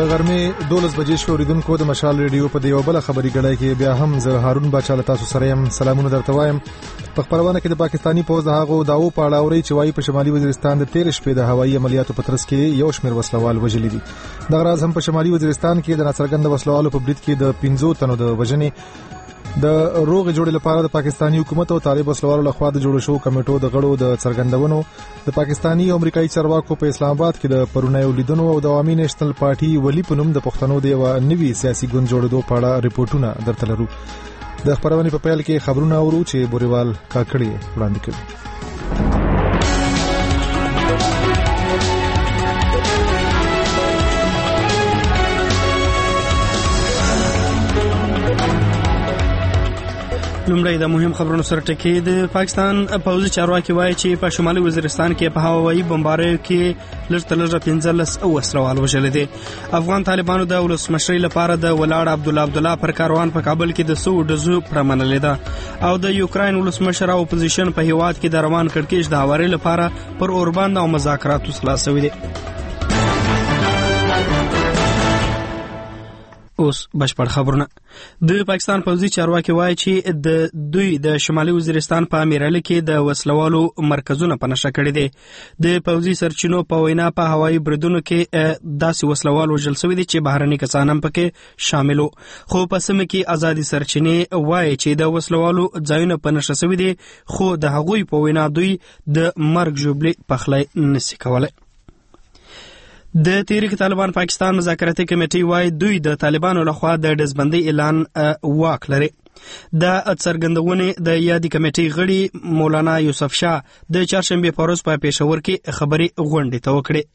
غرمې 12 بجې شو. اوریدونکو د مشال ریډیو په دیو بل خبري غړای کې بیا هم زه هارون باچا تاسو سره يم. سلامونه درته وایم. په خبرونه کې د پاکستانی پوز د هغو داو په اړه اوري چې وايي په شمالي وزیرستان د 13 شپې د هوایي عملیاتو په ترڅ کې یو شمېر وسلوال وژلي دي. دغه راز هم په شمالي وزیرستان کې د ناڅرګند وسلوالو په برید کې د 15 تنو د وژنې د روغ جوړې لپاره د پاکستانی حکومت او طالب وسلوالو لخوا د جوړ شو کمیټو د غړو د څرګندونو د پاکستانی او امریکایي چارواکو په اسلام آباد کې د پرونی ولیدنو او د عوامي نېشنل پارټي ولی په نوم د پښتنو د یو نوي سیاسي ګوند جوړېدو په اړه ریپورتونه درته لرو. د خبرونې په پیل کې خبرونه اورو چې بوريوال کاکړي وړاندې کوي. لومړی د مهم خبرونو سره ټکی. د پاکستان پوځي چارواکي وایي چې په شمالي وزیرستان کې په هوایي بمباریو کې لږ 15 وسلوال وژل دي. افغان طالبانو د ولسمشرۍ لپاره د ولاړ عبدالله پر کاروان په کابل کې د 100 ډزو پرمنلې ده او د یوکراین ولسمشر او اپوزیشن په هیواد کې د روان کړکېچ د هواري لپاره پر اوربند او مذاکراتو خلاصوي دي. اوس بشپړ خبرونه. د پاکستان پوځي چارواکي وایي چې د دوی د شمالي وزیرستان په امیرعلی کې د وسلوالو مرکزونه په نشه کړي دي. د پوځي سرچینو په وینا په هوایي بریدونو کې داسې وسلوال وژل شوي دي چې بهرني کسان هم پکې شاملو. خو په سیمه کې ازادي سرچینې وایي چې د وسلوالو ځایونه په نشه شوي دي، خو د هغوی په وینا دوی د مرګ ژوبلې پخلی نشي کولای. د تحریک طالبان پاکستان مذاکراتي کمیټې وایي دوی د طالبانو لخوا د ډزبندۍ اعلان واک لري. د څرګندونې د یادې کمیټې غړي مولانا یوسف شاه د چهارشنبه په ورځ په پېښور کې خبري غونډې ته وکړې.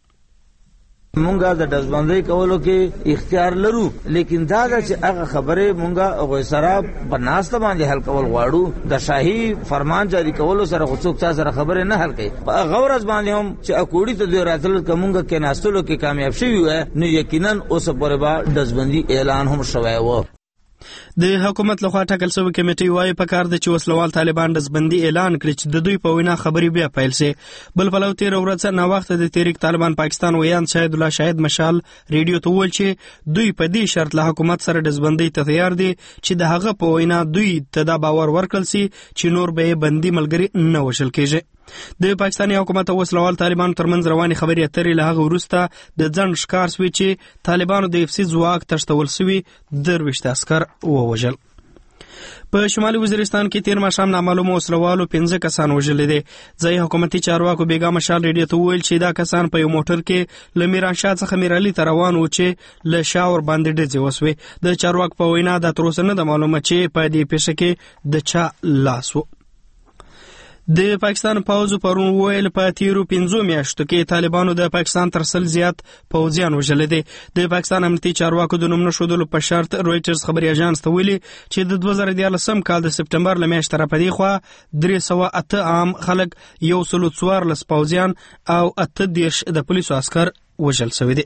مونږه د دزبندۍ کولو کې اختیار لرو، لیکن دا چې هغه خبره مونږه غوي سره بناسته باندې حل کول غواړو. د شاهي فرمان جاری کولو سره خصوص سره خبره نه حل کوي. په غورز باندې هم چې اکوړی ته د راتل کومګه کې ناستلو کې کامیاب شوی و نو یقینا اوس پر با دزبندۍ اعلان هم شوی و. د حکومت لخوا ټاکل شوی کمیټې وایي په کار د چې وسلوال طالبان دزبندۍ اعلان کړي چې د دوی په وینا خبرې بیا پیل شي. بل پلو 13 ورځې نه وخت د تحریک طالبان پاکستان ویان شاهد الله شاهد مشال ریډیو ته ویل چې دوی په دې شرط له حکومت سره دزبندۍ ته تیار دي چې د هغه په وینا دوی ته دا باور ورکړل شي چې نور به بندي ملګری نه وشل کېږي. د پاکستاني حکومت او وسلوال طالبانو ترمنځ رواني خبرې اترې له هغه وروسته د ځنډ ښکار شوی چې طالبانو د افسي ځواک تښتول شوي 23 عسکر ووژل. په شمالي وزیرستان کې تیر ماښام نامعلومو وسلوالو 15 کسان وژلي دي. ځای حکومتي چارواکو بیګا مشال ریډیو ته وویل چې دا کسان په یو موټر کې له میرانشاه څخه میرعلي ته روان و چې له شاور باندې ډزې وسوې. د چارواکو په وینا دا تر اوسه نه ده معلومه چې په دې پیښه کې د چا لاس و. د پاکستان پوځ پرون ویل په تیرو 5 میاشتو کې طالبانو د پاکستان تر 100 زیات پوځیان وژل دي. د پاکستان امنیتي چارواکو د نوم نشودلو په شرط رويټرز خبري اژانس ته ویلي چې د 2014 کال د سپټمبر ل میاشتې را پدې خو 308 عام خلک 114 پوځیان او 18 د پولیسو عسكر وژل شوی دي.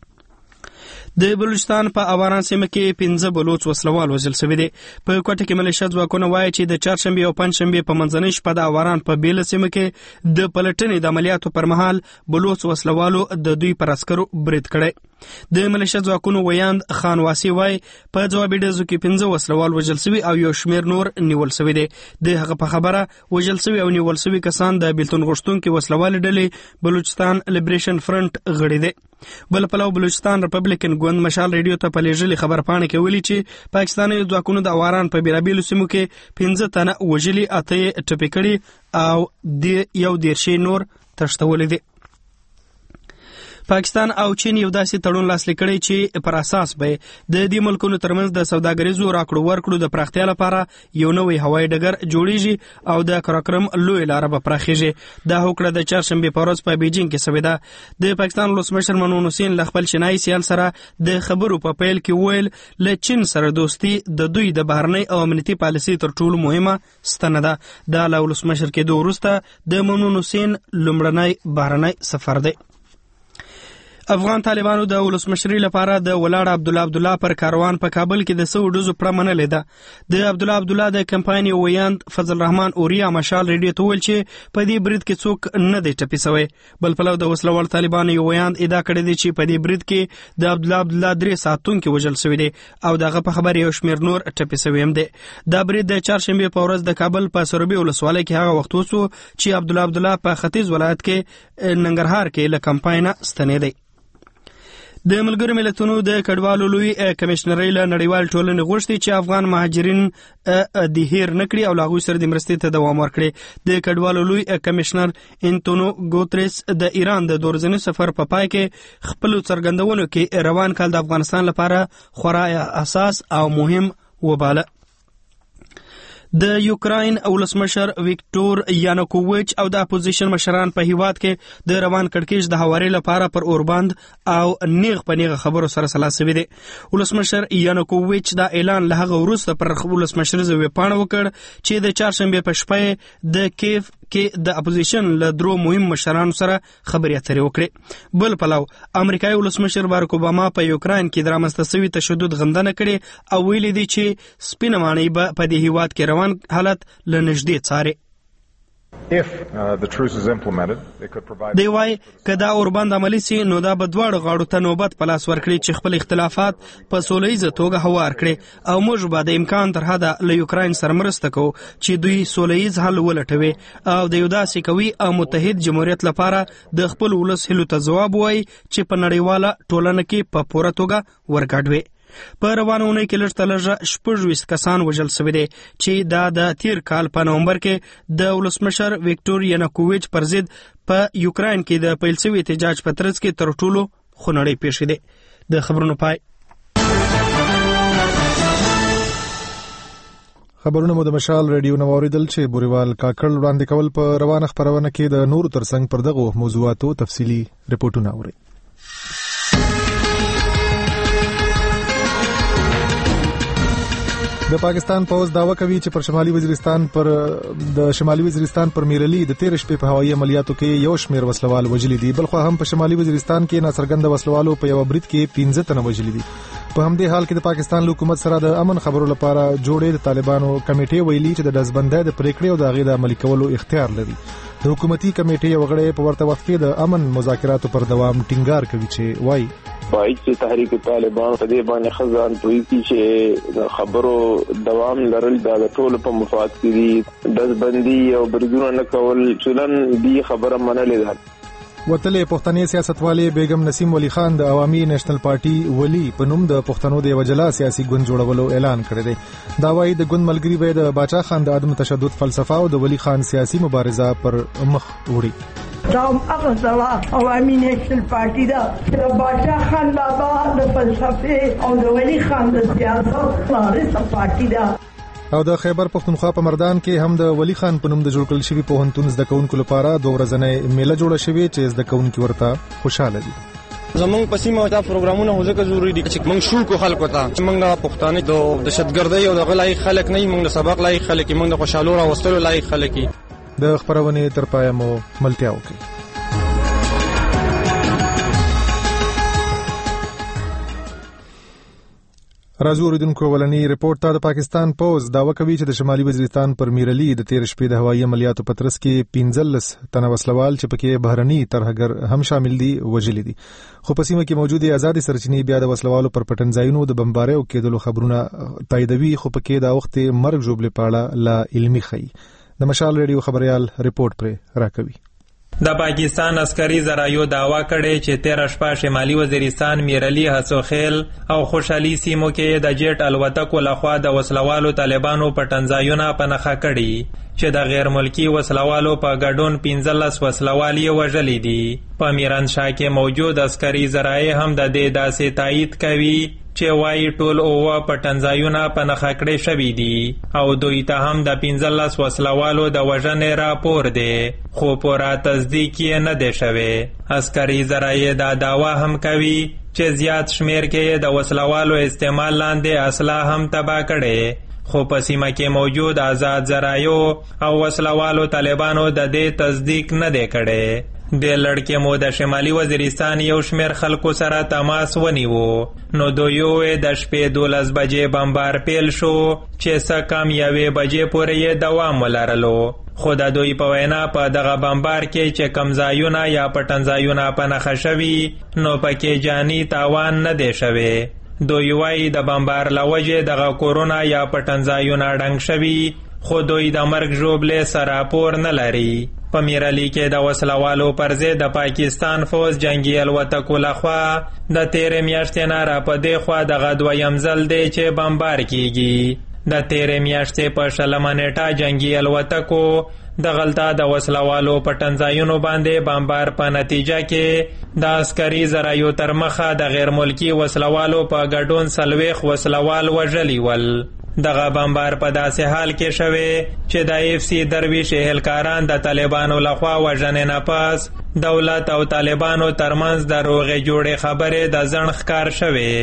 د بلوچستان په اواران سیمه کې 15 بلوچ وسلوال وژل شوي دي. په کوټه کې ملیشیا ځواکونه وایي چې د چهارشنبه او پنځشنبه په منځنۍ شپه د اواران په بیل سیمه کې د پلټنې د عملیاتو پر مهال بلوچ وسلوالو د دوی پر عسکرو برید کړی. د ملیشیا ځواکونو ویاند خان واسی وایي په جوابي ډزو کې 15 وسلوال وژل شوي او یو شمېر نور نیول شوي دي. د هغه په خبره وژل شوي او نیول شوي کسان د بیلتون غوښتونکو وسلوال ډلې بلوچستان لیبریشن فرنٹ غړي دي. بل پلو بلوچستان ریپبلیکن ګوند مشال ریډیو ته په لېږلي خبرپاڼه کې ویلي چې پاکستاني ځواکونو د اواران په بیلابیلو سیمو کې 15 تنه وژلي، 8 یې ټپي کړي او د یو 13 نور تښتولي دي. پاکستان او چین یو داسې تړون لاسلیک کړی چې پر اساس به د دې ملکونو ترمنځ د سوداګریزو راکړو ورکړو د پراختیا لپاره یو نوی هوایي ډګر جوړیږي او د کراکرم لوی لار به پراخیږي. دا هوکړه د چهارشنبه په ورځ په بیجینګ کې شوې ده. د پاکستان ولسمشر ممنون حسین له خپل شنای سیال سره د خبرو په پیل کې ویل له چین سره دوستي د دوی د بهرنۍ او امنیتي پالیسي تر ټولو مهمه ستنه ده. دا له ولسمشر کېدو وروسته د ممنون حسین لومړنی بهرنی سفر دی. افغان طالبانو د ولسمشرۍ لپاره د ولاړ عبدالله پر کاروان په کابل کې د 100 ډزو پړه منلې ده. د عبدالله د کمپاین ویاند فضل الرحمن اوریا مشال ریډیو ته ویل چې په دې برید کې څوک نه دی ټپي شوی. بل پلو د وسلوال طالبانو ویاند ادعا کړې ده چې په دې برید کې د عبدالله 3 ساتونکي وژل شوي دي او دغه په خبر یو شمېر نور ټپي شوي هم دي. دا برید د چهارشنبې په ورځ د کابل په سروبي ولسوالۍ کې هغه وخت وسو چې عبدالله په ختیځ ولایت کې ننګرهار کې له کمپاینه ستنېدی. د ملګرو ملتونو د کډوالو لوی کمشنرۍ له نړیوال ټولنې غوښتي چې افغان مهاجرین د هیر نکړي او لاغوي سره د مرستې ته دوام ورکړي. د کډوالو لوی کمشنر انټونو ګوتریس د ایران د دورځني سفر په پای کې خپل څرګندونو کې روان کال د افغانستان لپاره خورا اساس او مهم وباله. د یوکراین ولسمشر ویکټور یانوکوویچ او د اپوزیشن مشران په هیواد کې د روان کړکېچ د هواري لپاره پر اورباند او نیغ په نیغه خبرو سره سلا شوي دي. ولسمشر یانوکوویچ دا اعلان له هغه وروسته پر ولسمشریزه ویبپاڼه وکړ چې د چهارشنبې په شپه د کیف کې د اپوزیشن له 3 مهم مشرانو سره خبرې اترې وکړې. بل پلو امریکایي ولسمشر بارک اوباما په یوکراین کې د رامنځته شوي تشدد غندنه کړې او ویلي دي چې سپینه ماڼۍ به په دې هیواد کې روان حالت له نږدې څاري. دی وای که دا اورباند عملی سي نو دا به دواړو غاړو ته نوبت په لاس ورکړي چې خپل اختلافات په سوله ییزه توګه هوار کړي او موږ به د امکان تر حده له یوکراین سره مرسته کوو چې دوی سوله ییز حل ولټوي او د یو داسې قوي او متحد جمهوریت لپاره د خپل ولس هیلو ته ځواب وایي چې په نړیواله ټولنه کې په پوره توګه ورګډ وي. په روانه اونۍ کې لږ تر لږه 26 کسان وژل شوي دي چې دا د تیر کال په نومبر کې د ولسمشر ویکټور یانوکوویچ پر ضد په یوکراین کې د پیل شوي احتجاج په ترڅ کې تر ټولو خونړۍ پیښې دي. د خبرونو پای. خبرونه مو د مشال ریډیو نو اوریدل چې بوريوال کاکړ وړاندې کول په روانه خبرونه کې د نور ترڅنګ پر دغه موضوعاتو تفصيلي رپورټونه اوري. د پاکستان پوز داوا کوي چې پر شمالي وزیرستان پر میرلی د 13 شپې په هوایي عملیاتو کې یو شمېر وسلوال وژلي دي. بلخو هم په شمالي وزیرستان کې ناڅرګند وسلوالو په یو برید کې 15 تنه وژلي دي. په همدې حال کې د پاکستان حکومت سره د امن خبرو لپاره جوړې د طالبانو کمیټې ویلي چې د دزبندۍ د پریکړې او د غیر عملي کولو اختیار لري. د حکومتي کمیټې یو غړی په ورته وخت کې د امن مذاکراتو پر دوام ټینګار کوي چې وایي باید چې تحریک طالبان په دې باندې خزان پوي چې خبرو دوام لرل د ټولو په مفاد کې دي. دزبندي او برګونه نه کول چلن دی خبره منلې ده. وتلې پښتني سیاستوالې بیگم نسیم ولی خان د عوامي نېشنل پارټي ولی په نوم د پښتنو د وجلا سیاسي ګوند جوړولو اعلان کړی دی. دا وايي د ګوند ملګری به د باچا خان د عدم تشدد فلسفه او د ولی خان سیاسي مبارزه پر مخ وړي. دا هغه ځلا عوامي نېشنل پارټي دا د باچا خان بابا د فلسفه او د ولی خان د سیاست مبارزه پارټي دا. او د خیبر پختونخوا په مردان کې هم د ولی خان په نوم د جوړ کړل شوی پوهنتون زده کوونکو لپاره 2 ورځنۍ میله جوړه شوې چې زده کوونکو ورته خوشاله دي. زمونږ په سیمه دا پروګرامونه هو ځکه ضروري دي چې موږ شو کو خلکو ته چې موږ د پښتانه د دهشتګردۍ او د غلای خلک نه موږ د سبق لای خلک موږ د خوشالو را وستلو لای خلک. د خبرونه تر پای مو ملتیا وکړي. راځو اوریدونکو ولني ریپورت ته. د پاکستان پوز داوا کوي چې د شمالي وزیرستان پر میرلی د 13 شپې د هوایي عملیاتو په ترڅ کې 15 تنه وسلوال چې پکې بهرني ترهګر هم شامل دي وژلي دي. خو په سیمه کې موجوده آزادي سرچینې بیا د وسلوالو پر پټنځایونو د بمباریو کېدلو خبرونه تاییدوي، خو پکې دا وخت مرګ جوړبلې پاړه لا علمي خي. د مشال ریډیو خبريال ریپورت پر راکوي. د پاکستان عسکري ذرایعو دعوا کړې چې 13 شپه شمالي وزیرستان میرلی حسوخیل او خوشحالي سیمو کې د جیټ الوتکو لخوا د وسلوالو طالبانو پټنځایونه په نښه کړي چې د غیر ملکی وسلوالو په ګډون 15 وسلوال یې وژلي دي. په میرانشاه کې موجود عسکري ذرایع هم د دې داسې تایید کوي چې وایي ټول اوه پټنځایونه په نښه کړي شوي دي او دوی ته هم د 15 وسلوالو د وژنې راپور دی، خو پوره تصدیق یې نه دی شوی. عسکري ذرایع دا دعوا هم کوي چې زیات شمیر کې د وسلوالو استعمال لاندې اسلحه هم تباه کړي، خو په سیمه کې موجود آزاد ذرایعو او وسلوالو طالبانو د دې تصدیق نه دی کړی. د لړکې مو د شمالي وزیرستان یو شمیر خلکو سره تماس ونیو. نو دوی د شپې 12 بجې بمبار پیل شو چې څه کم 1 بجې پورې یې دوام ولرلو. خو د دوی په وینا په دغه بمبار کې چې کم ځایونه یا پټنځایونه په نښه شوي نو پکې جاني تاوان نه دی شوی. دوی وایي د بمبار له وجې دغه کورونه یا پټنځایونه ډنګ شوي خو دوی د مرګ ژوبلې سره راپور نه لري. په میرالي کې د وسلوالو پر ضد د پاکستان فوز جنگي الوتکو لخوا د تیرې میاشتې نه را په دې خوا دغه دویم ځل دی چې بمبار کیږي. د تیرې میاشتې په 20 نیټه جنگي الوتکو د غلطه د وسلوالو پټنځایونو باندې بمبار په نتیجه کې د عسکري ذرایعو تر مخه د غیر ملکی وسلوالو په ګډون 40 وسلوال وژلي ول. دغه بمبار په داسې حال کې شوی چې د FC درویش اهلکاران د طالبانو لخوا وژنې نه پس دولت او طالبانو ترمنځ د روغې جوړې خبرې د ځنډ ښکار شوی.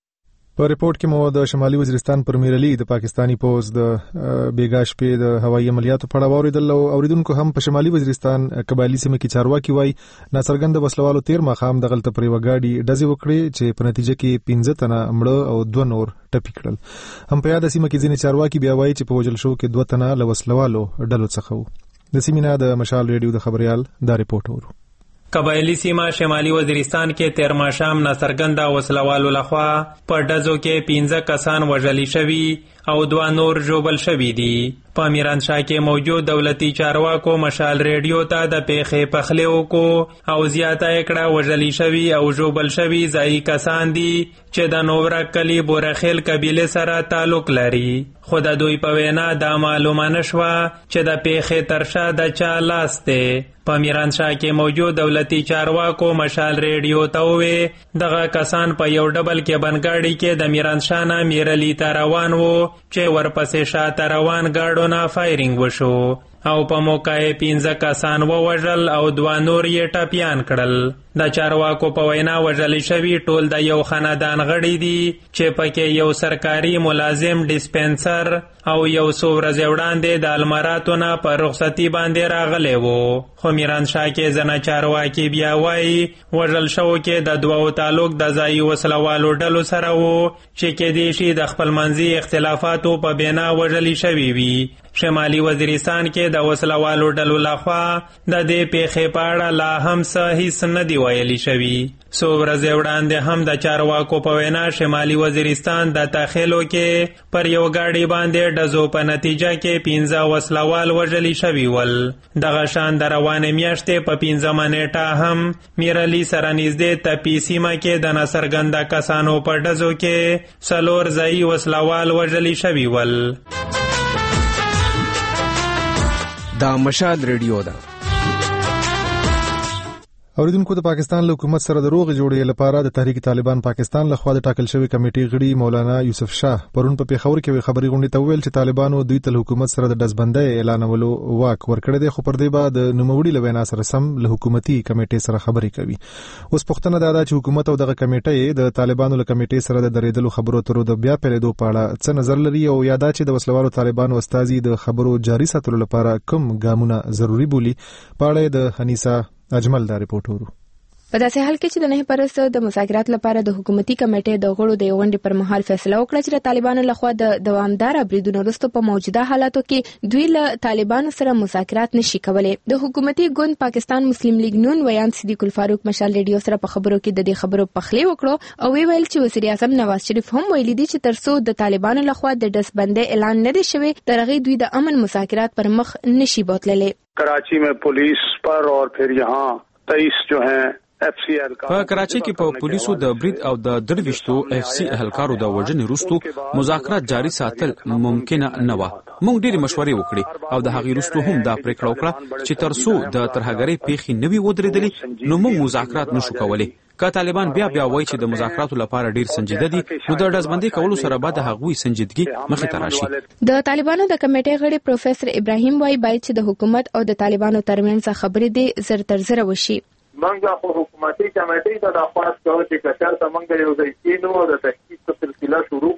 په ریپورت کې مو د شمالي وزیرستان پر میرالي د پاکستانی پوز د بیګا شپې د هوایي عملیاتو په اړه واوریدل او اوریدونکو هم په شمالي وزیرستان قبایلی سیمه کې چارواکي وایي ناڅرګند وسلوالو تیر ماښام د غلطه پرې وګاډي ډزې وکړې چې په نتیجه کې 15 تنه مړه او 2 نور ټپي کړل. هم په یاد سیمه کې ځینې چارواکي بیا وایي چې په وژل شو کې 2 تنه له وسلوالو ډلو څخه وو. د سیمې نه د مشال ریډیو د خبريال دا ریپورت ورو. قبایلی سیمه شمالي وزیرستان کې تیر ماښام ناڅرګنده وسلوالو لخوا په ډزو کې 15 کسان وژلي شوي او 2 نور ژوبل شوي دي. په میرانشاه کې موجود دولتي چارواکو مشال ریډیو ته د پیښې پخلی وکړو او زیاته یې کړه وژلي شوي او ژوبل شوي ځایي کسان دي چې د نورک کلي بورخیل قبیلې سره تعلق لري. خو د دوی په وینا دا معلومه نشوه چې د پیښې تر شا د چا لاس دی. په میرانشاه کې موجود دولتي چارواکو مشال ریډیو ته وویل دغه کسان په یو ډبل کې بنګاډي کې د میرانشاه نه میرالي ته روان وو چې ورپسې شاته روان ګاډو نه فایرینګ وشو او په موقع 15 کسان ووژل او 2 نور یې ټپیان کړل. د چارواکو په وینا وژل شوي ټول د یو خاندان غړي دي چې پکې یو سرکاري ملازم ډیسپنسر او یو څو ورځې وړاندې د الماراتو نه په رخصتي باندې راغلی وو. خو میرانشاه کې ځنه چارواکي بیا وایي وژل شوو کې د 2 تعلق د ځایي وسلوالو ډلو سره وو چې کېدای شي د خپلمنځي اختلافاتو په بنا وژلي شوي وي. شمالي وزیرستان کې د وسلوالو ډلو لخوا د دې پیښې په اړه لا هم څه هیڅ نه دی ویلي شوي. څو ورځې وړاندې هم د چارواکو په وینا شمالي وزیرستان د تاخیلو کې پر یو ګاډي باندې ډزو په نتیجه کې 15 وسلوال وژلي شوي ول. دغه شان د روانې میاشتې په 15 نیټه هم میرالي سره نږدې تپي سیمه کې د ناڅرګنده کسانو په ډزو کې 4 ځایي وسلوال وژلي شوي ول. دا مشال ریډیو ده. اوریدونکو د پاکستان له حکومت سره د روغې جوړې لپاره د تحریک طالبان پاکستان لخوا د ټاکل شوی کمیټې غړي مولانا یوسف شاه پرون په پیښور کې خبري غونډې ته ویل چې طالبانو دوی ته حکومت سره د دزبندۍ اعلانولو واک ورکړی دی خو پر دې بعد د نوموړي له وینا سره سم له حکومتي کمیټې سره خبرې کوي. اوس پوښتنه دا ده چې حکومت او دغه کمیټې د طالبانو له کمیټې سره د درېدلو خبرو ترو د بیا پیلېدو په اړه څه نظر لري او یادا چې د وسلوالو طالبانو استازي د خبرو جاري ساتلو لپاره کوم ګامونه ضروری بولي. په اړه د حنیسا اجمل دا ریپورت ورو. په داسې حال کې چې د 9 پرست د مذاکرات لپاره د حکومتي کمیټې د غړو د غونډې پر مهال فیصله وکړه چې د طالبانو لخوا د دوامدار بریدونو وروسته په موجوده حالاتو کې دوی له طالبانو سره مذاکرات نشي کولای. د حکومتي ګوند پاکستان مسلم لیگ نون ویان صدیق الفاروق مشال ریډیو سره په خبرو کې د دې خبرو پخلی وکړو او ویل چې وزیر اعظم نواز شریف هم ویلي دي چې ترڅو د طالبانو لخوا د دزبندۍ اعلان نه دی شوی ترغه دوی د امن مذاکرات پر مخ نشي بوتللی. کراچی میں پولیس پر اور پھر یہاں 23 جو ہیں په کراچۍ کې په پولیسو د برید او د 23 FC اهلکارو د وژنې وروسته مذاکرات جاري ساتل ممکن نه و. موږ ډېری مشورې وکړې او د هغې وروسته هم دا پریکړه وکړه چې ترڅو د ترهګرۍ پیښې نه وي ودرېدلې نو موږ مذاکرات نشو کولی. که طالبان بیا وایي چې د مذاکراتو لپاره ډیر سنجیده دي نو د ډزبندۍ کولو سره بعد هغوی سنجیدګي مخې ته راشي. د طالبانو د کمیټې غړي پروفیسور ابراهیم وایي باید چې د حکومت او د طالبانو ترمنځ خبرې دي زر تر زر وشي. منګه خو حکومتي کمیټې ته د خاص کول چې کچر ته منګه یو ځای کینو د تحقیق په سلسله شروع کو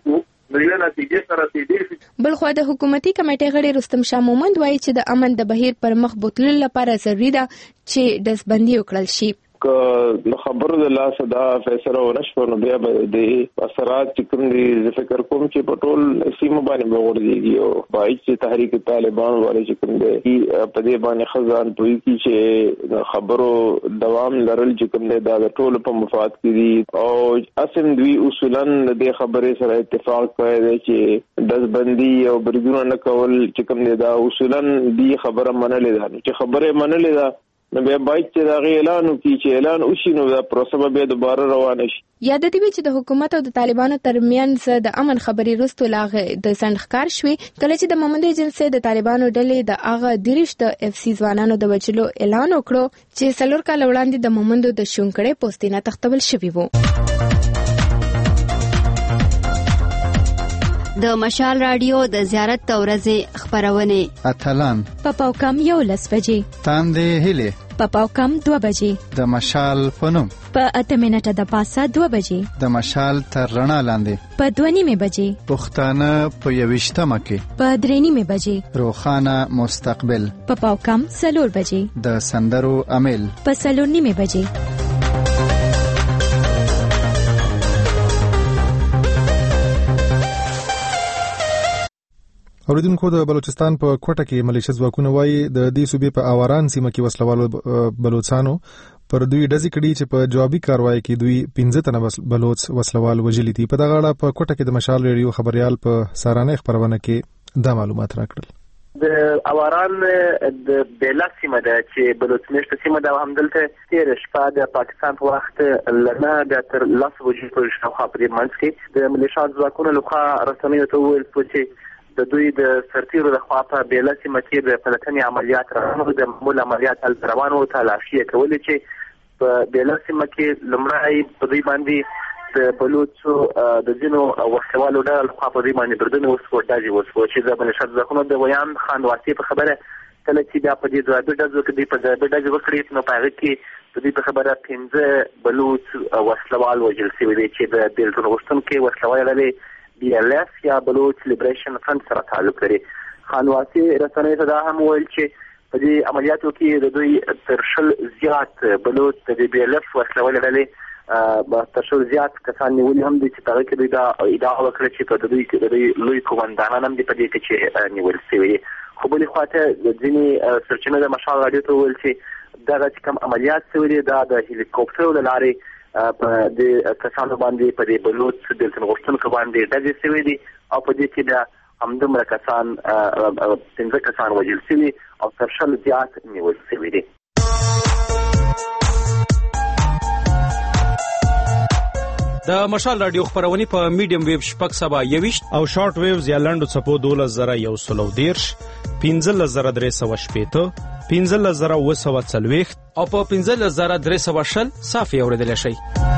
نو یو نتیجه سره رسیدي. بل خو د حکومتي کمیټې غړي رستم شاه مومند وایي چې د امن د بهیر پر مخ بوتلو لپاره ضروري ده چې دزبندي وکړل شي. که خبر د لاس دا فیصله ونشو نو بیا به د اثرات چې کوم دي فکر کوم چې په ټول سیمه باندې وګورځي او پای چې تحریک طالبان والے چې کوم دي په دې باندې خزان دوی چې خبرو دوام لرل چې کوم دي دا ټول په مفاد کې دي او اسم دوی اصولا د خبرې سره اتفاق کوي چې دزبندي او برګونه نه کول چې کوم دي دا اصولا دی خبره منلې ده چې خبره منلې ده نو بیا باید چې دا اعلان وکړي چې اعلان وشي نو دا پروسه به دوباره روانه شي. یاد دی چې د حکومت او د طالبانو ترمنځ د امن خبري رستو لاغه د سندخکار شوي کله چې د محمد ایجنسی د طالبانو ډلې د اغه دیریش د اف سی ځوانانو د وجلو اعلان وکړو چې سلور کال وړاندې د محمد د شونکړې پوسټینه تختبل شوی وو. د مشال رادیو د زیارت تورزه خبرونه اتلان پاپاوکم 11 بجې تاندې هله پاپاوکم 2 بجې د مشال پنوم په 8 منټه د پاسه 2 بجې د مشال تر رڼا لاندې په 2:30 بجې پښتانه په 20 کې په 3:30 بجې روخانه مستقبل پاپاوکم 4 بجې د سندرو امیل په 4:30 بجې. اوریدونکو د بلوچستان په کوټه کې ملیشیا ځواکونه وایي د دې صوبې په اواران سیمه کې وسلوالو بلوچستانو پر دوی ډزې کړي چې په جوابي کاروایی کې دوی 15 تنه بلوچ وسلوال وژلي دي. په دغه اړه په کوټه کې د مشال ریډیو خبريال په سارانه خبرونه کې دا معلومات راکړل. د اواران د بیلا سیمه ده چې بلوچستان سیمه ده همدلته تیر شپه د پاکستان په وخت لنه د تر لاس وجې په شاوخوا په منځ کې د ملیشیا ځواکونو لخوا رسنیو ته ویل چې د دوی د سرتیرو د خوا په بیلا سیمه کې د پلټنې عملیات روانو د معمول عملیات روانو تلاشي کولې چې په بیلا سیمه کې لمړی په دوی باندې د بلوچو د دینو وسوالو ډول خوا په دوی باندې بردنه وسو چې د ملیشیا ځواکونو د ویان خان واسي په خبره کله چې دا په دې ځای د ځکه دی په ځای د ځای وکړي نو په هغه کې د دې په خبره 15 بلوچ وسوال وجل شوی دی چې د بیلتون غوښتن کې وسوال لري BLF یا بلوچ لیبریشن فرنٹ سره تعلق لري. خانواسي رسنۍ ته دا هم ویل چې په دې عملیاتو کې د دوی تر شل زیات بلوچ د BLF وسلوال لري تر شل زیات کسان نیولي هم دي چې په کې دا ادعا وکړه چې په دوی کې د لوی کومندانان هم دي په دې کې چې نیول شوی. خو بل خواته د ځینې سرچینو د مشال رادیو ته ویل چې دا چې کوم عملیات شوی دی دا د هلیکوپټر لارې په د کسانو باندې په دې بلوچ د غوښتنو باندې ډزې شوی دي او په دې کې د همدومره کسان 15 کسان وژل شوي او تر شل زیات نیول شوي دي. د مشال رادیو خبرونه په میډیم ویو شپږ سبا 21 او شارټ ویوز یا لنډو څپو 12110 15380 15040 او په 15320 صافي اوریدل شي.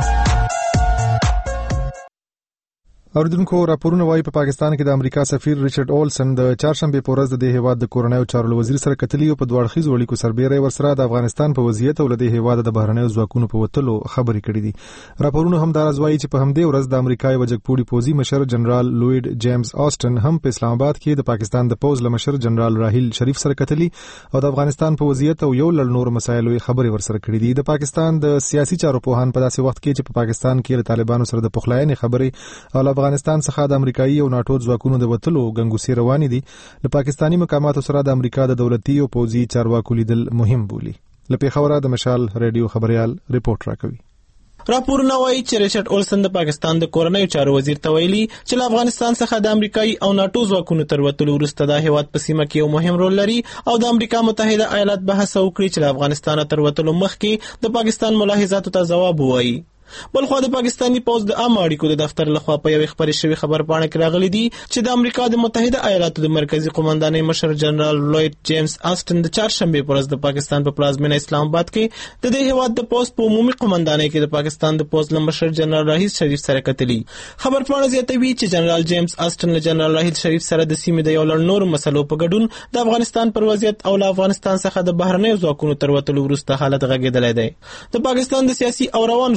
اوریدونکو راپورونه وايي په پاکستان کې د امریکا سفیر ریچارډ اولسن د چهارشنبه په ورځ د دې هیواد د کورنیو چارو وزیر سره کتلی او په دوه اړخیزو اړیکو سربېره ورسره د افغانستان په وضعیت او د هیواد د بهرنیو ځواکونو په وټلو خبرې کړې دي. راپورونه هم دا راځي چې په همدې ورځ د امریکای وجګپوړي پوزي مشر جنرال لوید جیمز آسټن هم په اسلام آباد کې د پاکستان د پوز مشر جنرال راهیل شریف سره کتلی او د افغانستان په وضعیت او یو لړ نور مسایلو خبرې ورسره کړې دي. د پاکستان د سیاسي چارو پوهان په داسې وخت کې چې په پاکستان کې د طالبانو سره د پخلاینې خبرې او افغانستان څخه د امریکایي او ناتو ځواکونو د وټلو غنګوسي روانې دي د پاکستانی مقاماتو سره د امریکا د دولتي او پوځي چارواکو لیدل مهم بولي. لپاره خبره د مشال ریډیو خبريال ریپورت راکوي. راپورونه وايي چې ریچارډ اولسن د پاکستان د کورنیو چارو وزیر ته ویلي چې له افغانستان څخه د امریکایي او ناتو ځواکونو تر وټلو وروسته د هیواد په سیمه کې یو مهم رول لري او د امریکا متحده ایالات بحث وکړي چې له افغانستان تر وټلو مخکې د پاکستان ملاحظاتو ته ځواب ووایي. بلخو د پاکستانی پوز د عام اړیکو د دفتر لخوا په یو خبري شوی خبر پاڼه کې راغلي دي چې د امریکا د متحده ایالاتو د مرکزی قومندانۍ مشر جنرال لوید جیمز آسټن د چهارشنبه پر ورځ د پاکستان په پلازمینه اسلام آباد کې د دې هیواد د پوز په عمومي قومندانۍ کې د پاکستان د پوز مشر جنرال راهیل شریف سره کتلی. خبر پاڼه زیاتوي چې جنرال جیمز آسټن له جنرال راهیل شریف سره د سیمې د یو لړ نور مسلو په ګډون د افغانستان پر وضعیت او له افغانستان څخه د بهرنیو ځواکونو تر وټلو وروسته حالت غږیدلی دی. د پاکستان د سیاسي او روانو چارو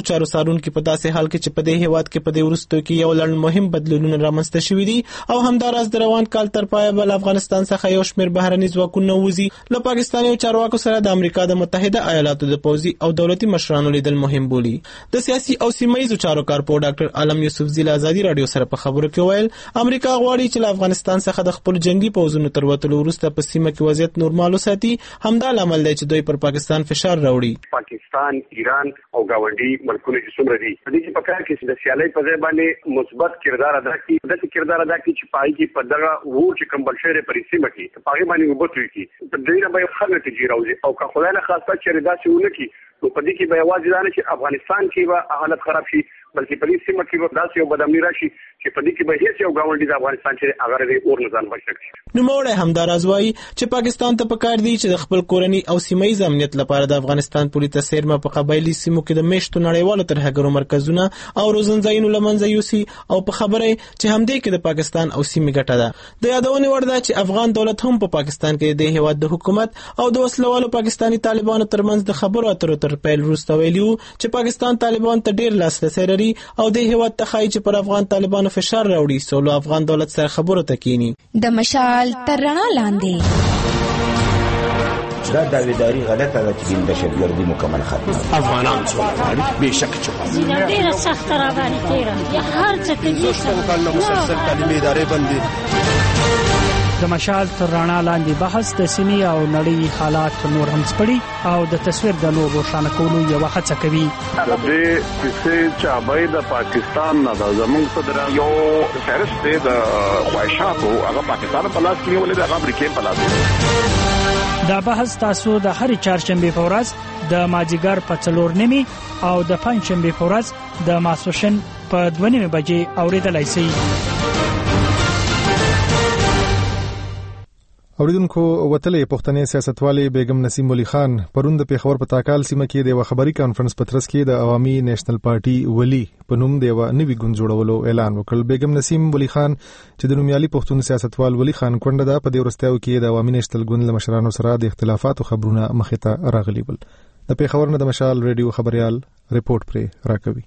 څارونکو په داسې حال کې چې په دې هیواد کې په دې وروستو کې یو لړ مهم بدلونونه رامنځته شوي دي او همداراز د روان کال تر پایه بل افغانستان څخه یو شمېر بهرني ځواکونه وځي. له پاکستاني چارواکو سره د امریکا د متحده ایالاتو د پوځي او دولتي مشرانو لیدل مهم بولي. د سیاسي او سیمه‌ییزو چارو کارپور ډاکټر عالم یوسفزي له ازادي رادیو سره په خبرو کې ویل امریکا غواړي چې له افغانستان څخه د خپل جنگي پوځونو تر وتلو وروسته په سیمه کې وضعیت نورمال وساتي. همدا لامل دی چې دوی پر پاکستان فشار راوړي. پاکستان، ایران او گاونډي ملکونه چې څومره دي د دې په کار کې د سیالۍ په ځای باندې مثبت کردار ادا کړي، د کردار ادا کړي چې پای کې په دغه وو چې کوم بل شهر پر سیمه کې په هغه باندې وبوتوي کې په دې نه به خلک نتیجې راوځي او که خدای نه خاصه چې ردا شي ونه کی نو په دې کې به یوازې دا نه چې افغانستان کې به حالت خراب شي بلکې په دې سیمه کې به داسې یو بدامني راشي چې په دې کې به هیڅ یو گاونډي د افغانستان چې هغه د اور نظام بچي. نوموړی همداراز وایي چې پاکستان ته پکار دی چې د خپل کورني او سیمه‌ییز امنیت لپاره د افغانستان پولیس ته سیرمه په قبایلي سیمو کې د میشتو نړیوالو ترهګرو مرکزونه او روزنځایونو لمنځه یوسي او په خبره چې همدې کې د پاکستان او سیمې ګټه ده. د یادونې وړ ده چې افغان دولت هم په پاکستان کې د هیواد د حکومت او د وسلوالو پاکستاني طالبانو ترمنځ د خبرو اترو تر پیل وروسته ویلي وو چې پاکستان طالبان ته ډیر لاسرسی لري او د هیواد ته ښایي چې پر افغان طالبانو فشار راوړي څو له افغان دولت سره خبرو ته کینی. د مشال تر رڼا لاندې دا داویداری غلطه ده چې دهشتګردي مکمل ختمه افغانان څو بشک چې ډیره سخت را باندې تیره یا هر څه کې مسلسل تعلیمي ادارې بندي. د مشال تر رڼا لاندې بحث د سیمې او نړۍ حالات نور هم سپړي او د تصویر د نور روښانه کولو یو هڅه کوي. د دې کیسې چې ابای د پاکستان نه د زمونږ صدر یو فهرست د خواهشاتو هغه پاکستان په لاس کې ولې د امریکا په لاس. دا بحث تاسو د هر چهارشنبه په ورځ د مازیګر په 4:30 او د پنځشنبه په ورځ د ماسوشن په 2:30 بجې اوریدلای شئ. اوریدونکو وتلې پښتنې سیاستوالې بیگم نسیم ولی خان پرون د پیښور په تاکال سیمه کې د خبري کانفرنس په ترڅ کې د عوامي نېشنل پارټي ولی په نوم د نوي ګوند جوړولو اعلان وکړ. بیگم نسیم ولی خان چې د نومیالي پښتون سیاستوال ولی خان کونډه ده په دې ورستیو کې د عوامي نېشنل ګوند له مشرانو سره د اختلافاتو خبرونه مخې ته راغلي ول. د پیښور نه د مشال ریډیو خبريال ریپورت پرې راکوي.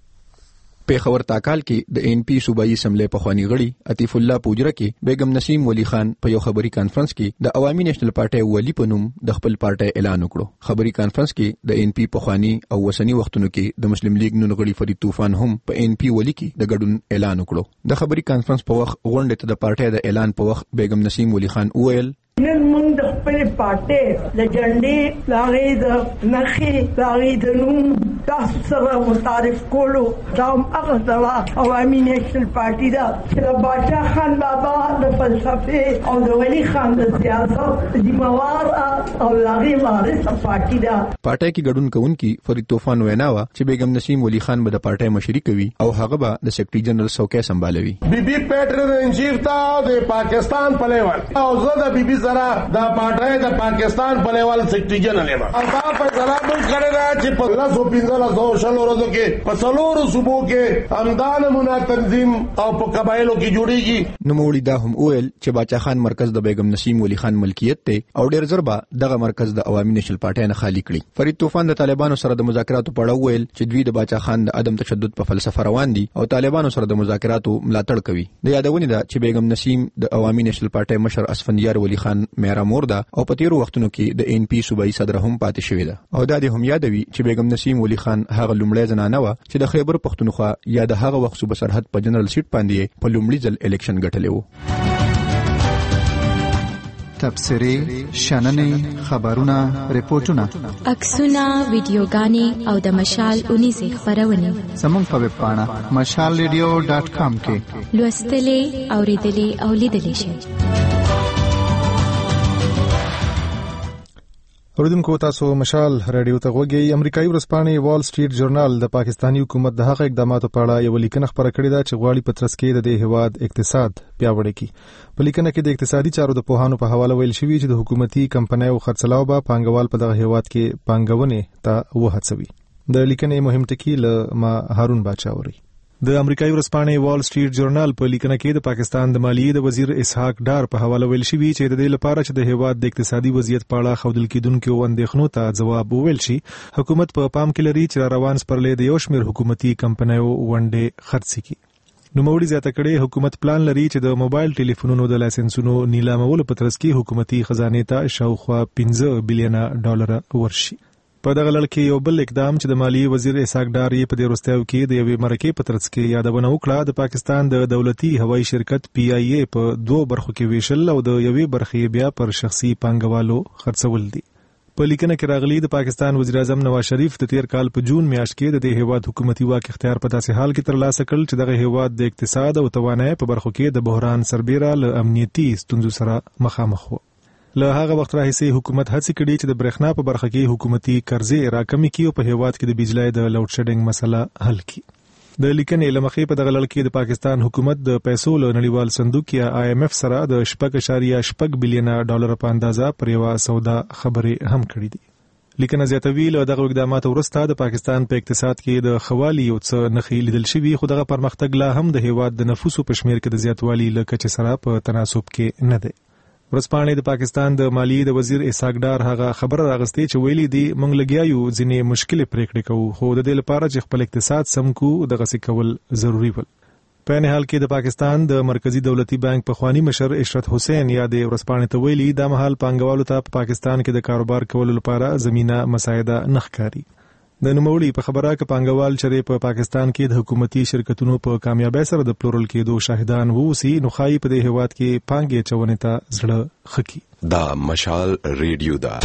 پیښور تاکال کې د ان پی صوبایي اسمبلی په خواني غړي عطیف الله پوجره کې بیگم نسیم ولی خان په یو خبري کانفرنس کې د عوامي نېشنل پارټي ولی په نوم د خپل پارټي اعلان وکړو. خبري کانفرنس کې د ان پی په خواني او وسنی وختونو کې د مسلم لیگ نون غړي فرید طوفان هم په ان پی ولی کې د ګډون اعلان وکړو. د خبري کانفرنس په وخت غونډه ته د پارټي د اعلان په وخت بیگم نسیم ولی خان وویل نن موږ د خپل پارټي د جنډې لاغې د نخې لاغې د نوم تاسو سره متعارف کولو دا هغه دوا عوامي نېشنل پارټي دا چې د باچا خان بابا د فلسفه او د ولی خان د سیاست د موار او لاغې وارث پارټي دا. پارټي کې ګډون کوونکی فرید طوفان ویناوه چې بیگم نسیم ولی خان به د پارټي مشري کوي او هغه به د سیکریټری جنرال څوکۍ سمبالوي. بي پیټرن ان چیف تا د پاکستان په لیول او زه د بي سره د پارټي د پاکستان په لیول سیکریټری جنرال یم. هغه په سلام کړی دا چې په 1500 شلو ورځو کې په څلورو صوبو کې همدان منا تنظیم او په قبایلو کې جوړیږي. نوموړي دا هم ویل چې باچا خان مرکز د بیگم نسیم ولی خان ملکیت ته او ډیر زربا دغه مرکز د عوامي نېشنل پارټي نه خالی کړي. فرید طوفان د طالبانو سره د مذاکراتو په اړه ویل چې دوی د باچا خان د عدم تشدد په فلسفه روان دي او طالبانو سره د مذاکراتو ملاتړ کوي. د یادونه ده چې بیگم نسیم د عوامي نېشنل پارټي مشر اسفندیار ولی خان میرا موردا او په تیرو وختونو کې د ان پی صوبایي صدر هم پاتې شوې ده او دا هم یادوي چې بیگم نسیم ولی خان هغه لومړی زنانه و چې د خیبر پختونخوا یا د هغه وخت صوبه سرحد په جنرال سیټ باندې په لومړي ځل الیکشن ګټلی و. تبصرې، شننې، خبرونه، ریپورتونه، عکسونه، ویډیوګانې او د مشال 19 خبرونه زموږ په ویب پاڼه mashalradio.com کې لوستلې، اوریدلې او لیدلې شئ. اوریدونکو تاسو مشال رادیو ته غوږی. امریکایي ورځپاڼې وال سټریټ جورنال د پاکستاني حکومت د هغه اقداماتو په اړه یو لیکنه خبره کړې ده چې غواړي په ترڅ کې د دې هواد اقتصاد پیاوړی کړي. په لیکنه کې د اقتصادي چارو د پوهانو په حواله ویل شوی چې د حکومتي کمپنیو خرڅلاو به پانګوال په دغه هواد کې پانګونې ته وهڅوي. د لیکنې مهم ټکی له ما هارون باچا اوري. د امریکایي ورځپاڼې وال سټریټ جورنال په لیکنه کې د پاکستان د مالیې د وزیر اسحاق ډار په حواله ویل شوی چې د دې لپاره چې د هیواد د اقتصادي وضعیت په اړه خودل کېدونکو اندېښنو ته جواب وویل شي، حکومت په پام کې لري چې روان سپرلې د یو شمېر حکومتي کمپنیو ونډې خرڅ کړي. نوموړي زیاته کړې حکومت پلان لري چې د موبایل ټلیفونونو د لایسنسونو نیلامولو په ترڅ کې حکومتي خزانې ته شاوخوا 15 بلین ډالر ورشي. په دغه لړ کې یو بل اقدام چې د مالیې وزیر اسحاق ډار یې په دې وروستیو کې د یوې مرکې په ترڅ کې یادونه وکړه، د پاکستان د دولتي هوایي شرکت PIA په 2 برخو کې ویشل او د یوې برخې بیا پر شخصي پانګوالو خرڅول دي. په لیکنه کې راغلي د پاکستان وزیر اعظم نواز شریف د تیر کال په جون میاشت کې د دې هیواد حکومتي واک اختیار په داسې حال کې ترلاسه کړل چې دغه هیواد د اقتصاد او توانایي په برخو کې د بحران سربیره له امنیتي ستونزو سره مخامخ و. له هغه وخت راهیسې حکومت هڅې کړي چې د برېښنا په برخه کې حکومتي قرضې راکمې کړي او په هیواد کې د بجلی د لوډ شیډینګ مسله حل کړي. د لیکنې له مخې په دغه لړ کې د پاکستان حکومت د پیسو له نړیوال صندوق یا IMF سره د 4.6 بلین ډالر په اندازه پر یو سودا خبرې هم کړې دي. لیکنه زیاتوي له دغه اقداماتو وروسته د پاکستان په اقتصاد کې د خوالي یو څه نښې لیدل شوي، خو دغه پرمختګ لا هم د هیواد د نفوسو په شمیر کې د زیاتوالي له کچې سره په تناسب کې نه دی. ورځپاڼې د پاکستان د مالیې د وزیر اسحاق ډار هغه خبره راغستې چې ویلي دي موږ لګیا یو ځینې مشکلې پریکړې کوو، خو د دې لپاره چې خپل اقتصاد سم کو دغسې کول ضروري ول. په عین حال کې د پاکستان د مرکزی دولتي بانک پخوانی مشر اشرت حسین یا د ورځپاڼې ته ویلي دا مهال پانګوالو ته په پاکستان کې د کاروبار کولو لپاره زمينه مساعده نه ښکاري. د نوموړي په خبره کې پانګوال چرې په پاکستان کې د حکومتي شرکتونو په کامیابی سره د پلورل کېدو شاهدان ووسی، نو خای په دې هیواد کې پانګې چونې ته زړه خکی. دا مشال ریډیو دا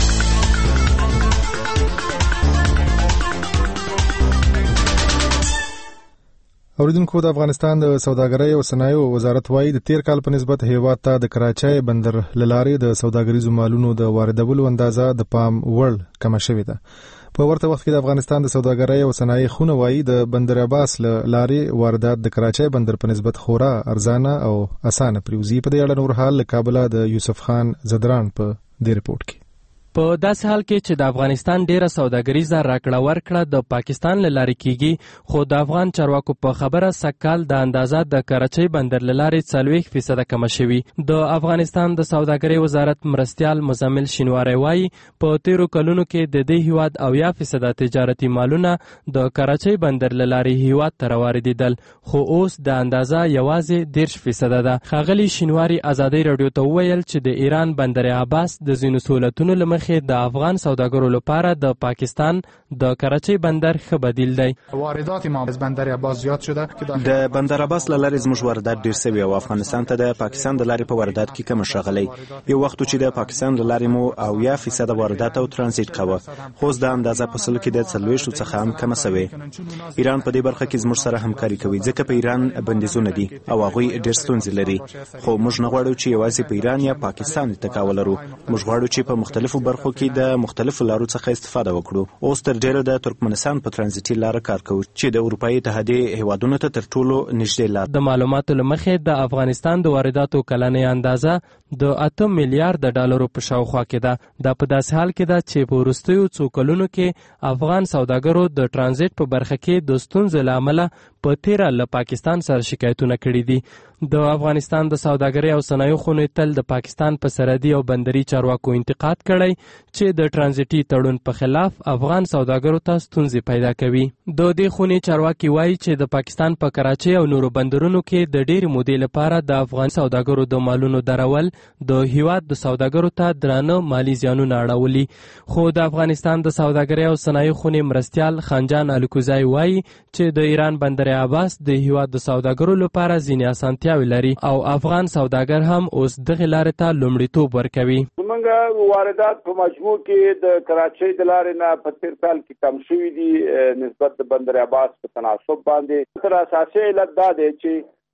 اوریدونکو، د افغانستان د سوداګرۍ او صنایعو وزارت وايي د تیر کال په نسبت هیواد ته د کراچۍ بندر لارې د سوداګریزو مالونو د واردولو اندازه د پام وړ کمه شوې ده. په ورته وخت کې د افغانستان د سوداګرۍ او صنایع خونه وايي د بندر عباس لارې واردات د کراچۍ بندر په نسبت خورا ارزانه او اسانه پریوزي. په دې اړه نور حال له کابل د یوسف خان زدران په دې رپورت کې. په داسې حال کې چې د افغانستان ډیره سوداګریزه راکړه ورکړه د پاکستان له لارې کیږي، خو د افغان چارواکو په خبره سکهال د اندازه د کراچۍ بندر له لارې 40% کمه شوي. د افغانستان د سوداګرۍ وزارت مرستیال مزمل شینواری وایي په تیرو کلونو کې د دې هیواد 80% تجارتي مالونه د کراچۍ بندر له لارې هیواد ته راواردېدل، خو اوس د اندازه یوازې 10% ده. ښاغلي شینواری ازادۍ راډیو ته وویل چې د ایران بندر عباس د ځینو سهولتونو له د افغان سوداګرو لپاره د پاکستان د کراچۍ بندر ښه بدیل دی. واردات ما از بندر عباس زیات شده د بندر عباس له لارې زموږ واردات ډیر شوي او افغانستان ته د پاکستان د لارې په واردات کې کم شغلی. یو وخت چې د پاکستان د لارې مو 80% واردات او ترانزیت کوه، خو د اندازه په سلو کې د 40 څخه هم کم شوی. ایران په دې برخه کې زموږ سره همکاري کوي ځکه په ایران بندیزونه دي او هغه ډیر ستونزې لري، خو موږ نه غواړو چې یوازې په ایران یا پاکستان تکاول لرو. موږ غواړو چې په مختلفو برخو کې د مختلفو لارو څخه استفاده وکړو. اوس تر ډیره د ترکمنستان په ترانزیتي لار کار کوي چې د اروپאי اتحادیې هیوادونو ته تر ټولو نږدې لار. د معلوماتو لمخې د افغانستان د وارداتو کلنۍ اندازه د 8 میلیارډ ډالرو په شاوخوا کې ده. دا په داسې حال کې ده چې په وروستیو څو کلونو کې افغان سوداګرو د ترانزیت په برخه کې د ستونزو له امله په تیره له پاکستان سره شکایتونه کړي دي. د افغانستان د سوداګرۍ او صنایعو خونې تل د پاکستان په سرحدي او بندري چارواکو انتقاد کړی چې د ترانزیتي تړون په خلاف افغان سوداګرو ته ستونزې پیدا کوي. د دې خونې چارواکي وایي چې د پاکستان په کراچۍ او نورو بندرونو کې د ډېرې مودې لپاره د افغان سوداګرو د مالونو درول د هیواد د سوداګرو ته درانه مالی زیانونه اړولي. خو د افغانستان د سوداګرۍ او صنایعو خونې مرستیال خانجان الکوزای وایي چې د ایران بندر عباس د هیواد د سوداګرو لپاره ځینې اسانتیاوې لري او افغان سوداګر هم اوس دغه لارې ته لومړیتوب ورکوي. زمونږ واردات په مجموع کې د کراچۍ د لارې نه په تیر کال کې کم شوي دي نسبت د بندر عباس په تناسب باندې. تر اساسي علت دا دی چې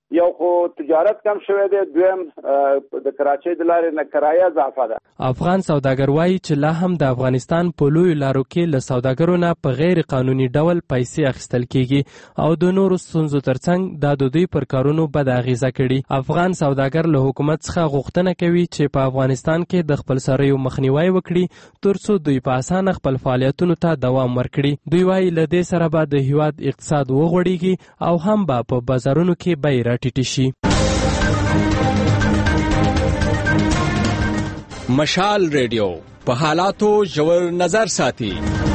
یو خو تجارت کم شوی دی، دویم د کراچۍ د لارې نه کرایه اضافه ده. افغان سوداګر وایي چې لا هم د افغانستان په لویو لارو کې له سوداګرو نه په غیر قانوني ډول پیسې اخیستل کیږي او د نورو ستونزو ترڅنګ دا د دوی پر کارونو بد اغیزه کړي. افغان سوداګر له حکومت څخه غوښتنه کوي چې په افغانستان کې د خپل سړیو مخنیوي وکړي ترڅو دوی په اسانه خپل فعالیتونو ته دوام ورکړي. دوی وایي له دې سره به د هیواد اقتصاد وغوړیږي او هم به په بازارونو کې بیې راټیټې شي. مشال ریډیو په حالاتو ژور نظر ساتي.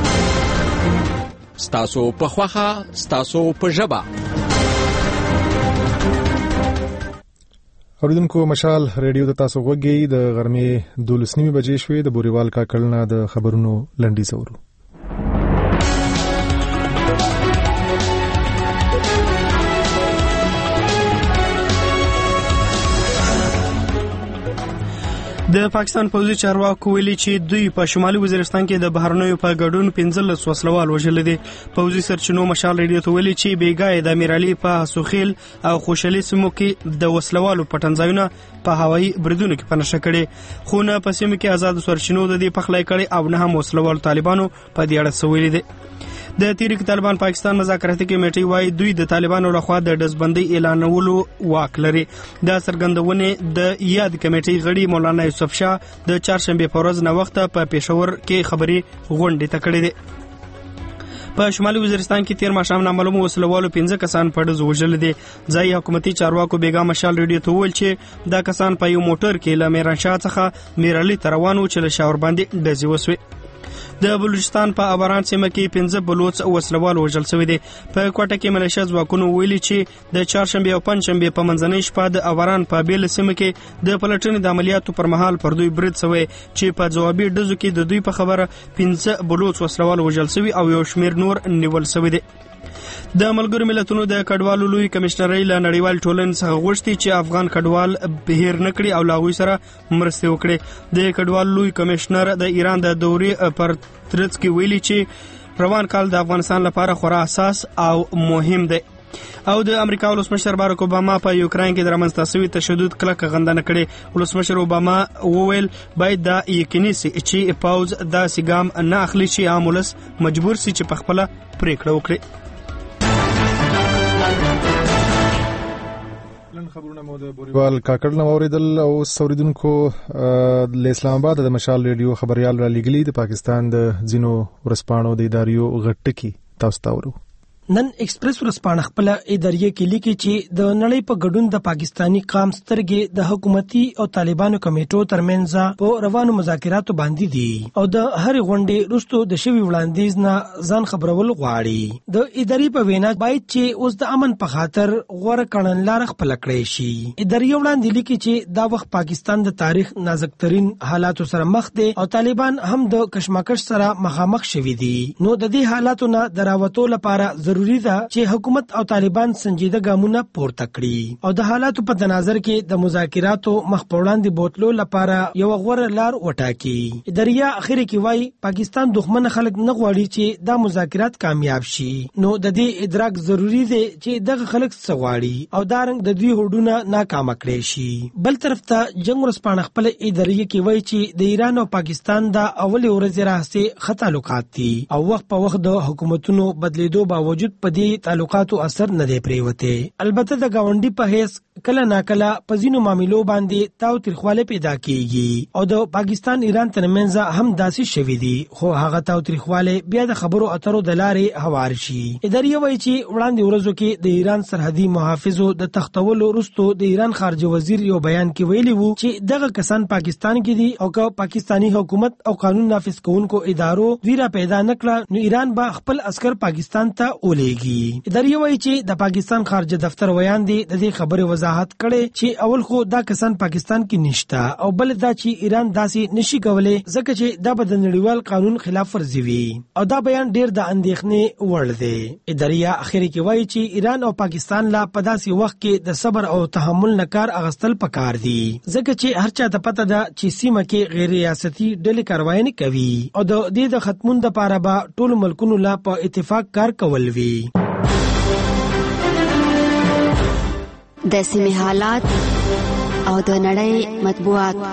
ستاسو په خوخه، ستاسو په ژبه. اوریدونکو مشال ریډیو ته تاسو غوږی د غرمې 12 بجې شوې. د بوریوال کاکړ نه د خبرونو لنډیز اورو. د پاکستان پوځي چارواکو ویلي چې دوی په شمالي وزیرستان کې د بهرنیو په ګډون 15 وسلوال وژل دي. پوځي سرچینو مشال ریډیو ته ویلي چې بیګای د امیر علي په سوخیل او خوشالي سیمو کې د وسلوالو پټنځایونه په هوایي بریدونو کې پناه کړي، خو نه په سیمو کې آزاد سرچینو د دې پخلای کړي او نه هم وسلوال طالبانو په دې اړه سویلي دي. د تحریک طالبان پاکستان مذاکراتي کمیټې وايي دوی د طالبانو لخوا د ډزبندۍ اعلانولو واک لري. دا څرګندونه د یاد کمیټې غړي مولانا یوسف شاه د چهارشنبه په ورځ نو وخت په پېښور کې خبري غونډه تکړه دي. په شمالي وزیرستان کې تیر ماښام نامعلومو وسلوالو 15 کسان په ډز وژل دي. ځای حکومتي چارواکو بیګا مشال ریډیو ته ویل چې دا کسان په یو موټر کې له میرانشاه څخه میرعلي ته روان وو چې له شاور باندې ډزې وسوي. د بلوچستان په اباران سیمه کې 15 بلوچ وسلوال وژل شوی دي. په کوټه کې ملیشیا ځواکونو ویلي چې د چهارشنبه او پنځشنبه په منځنۍ شپه د اباران په بیل سیمه کې د پلټنې د عملیاتو پر مهال پر دوی برید شوی چې په ځوابي ډزو کې د دوی په خبره 15 بلوچ وسلوال وژل شوی او یو شمیر نور نیول شوی دي. د ملګرو ملتونو د کډوالو لوی کمشنرۍ له نړیوال ټولنې څخه غوښتي چې افغان کډوال بهیر نکړي او لاغوي سره مرسته وکړي. د کډوالو لوی کمشنر د ایران د دورې پر ترڅ کې ویلي چې روان کال د افغانستان لپاره خورا حساس او مهم دی. او د امریکا ولسمشر باراک اوباما په یوکرين کې د رامنځته شوي تشدد کلک غندنه کړې. ولسمشر اوباما وویل باید دا یقیني سي چې پاوز دا سیګام نه اخلي چې عام ولس مجبور سي چې په خپل پریکړه وکړي. خبرونه مو د بوریوال کاکړ نو اوریدل او سوریدونکو له اسلام آباد د مشال ریډیو خبريال را لګلی د پاکستان د زینو ورسپانو د اداریو غټکی تاسو ته ورو. نن ایکسپریس ورسپانه خپل اداریه کې لیکي چې د نړۍ په ګډون د پاکستانی قام سترګې د حکومتي او طالبانو کمیټو ترمنځ په روانو مذاکراتو باندې دي او د هر غونډې وروسته د شوی وړاندیز نه ځان خبرول غواړي. د ادارې په وینا باید چې اوس د امن په خاطر غوړه کړنلار خپل کړی شي. اداریه وړاندې لیکي چې دا وخت پاکستان د تاریخ نازکترین حالاتو سره مخ دي او طالبان هم د کشمکش سره مخامخ شوي دي. نو د دې حالاتو نه دراوتو لپاره ضروری ده چې حکومت او طالبان سنجیده ګامونه پورته کړي او د حالاتو په نظر کې د مذاکراتو مخ په وړاندې بوتلو لپاره یو غوړه لار وټاکي. دریا اخر کې وای پاکستان دښمن خلک نه غواړي چې دا مذاکرات کامیاب شي. نو د دې ادراک ضروری دی چې دغه خلک څه غواړي او دا رنګ د دوی هوډونه ناکام کړي شي. بل طرف ته جنگ ورسپانه خپل ادارې کې وای چې د ایران او پاکستان د اول ورځې راځي خطا تعلقات دي او وخت په وخت د حکومتونو بدلیدو باوجود په دې تعلقاتو اثر نه دی پریوته. البته د گاونډي په هیڅ کله ناکله په ځینو معاملو باندې تاو تریخواله پیدا کیږي او د پاکستان ایران ترمنځ هم داسې شوي دي خو هغه تاو تریخواله بیا د خبرو اترو د لارې هوار شي. ادارې وایي چې وړاندې ورځو کې د ایران سرحدي محافظو د تختولو وروسته د ایران خارجه وزیر یو بیان کې ویلي وو چې دغه کسان پاکستان کې دي او که پاکستانی حکومت او قانون نافذ کوونکو ادارو دوی را پیدا نکړه نو ایران به خپل عسكر پاکستان ته ولېږي. ادارې وایي چې د پاکستان خارجه دفتر ویان دي د دې خبرې وضاحت کړي چې اول خو دا کسان پاکستان کې نشته او بل دا چې ایران داسې نشي کولای ځکه چې دا د نړیوال قانون خلاف ورزي وي او دا بیان ډیر د اندېښنې وړ دی. ادارې اخر کې وایي چې ایران او پاکستان لا په داسې وخت کې د صبر او تحمل نه کار اغستل پکار دي ځکه چې هر چا ته پته ده چې سیمه کې غیر ریاستي ډلې کاروایی نه کوي او د دې د ختمون لپاره به ټول ملکونو لا په اتفاق کار کول وي. د سیمې حالات او د نړۍ مطبوعات.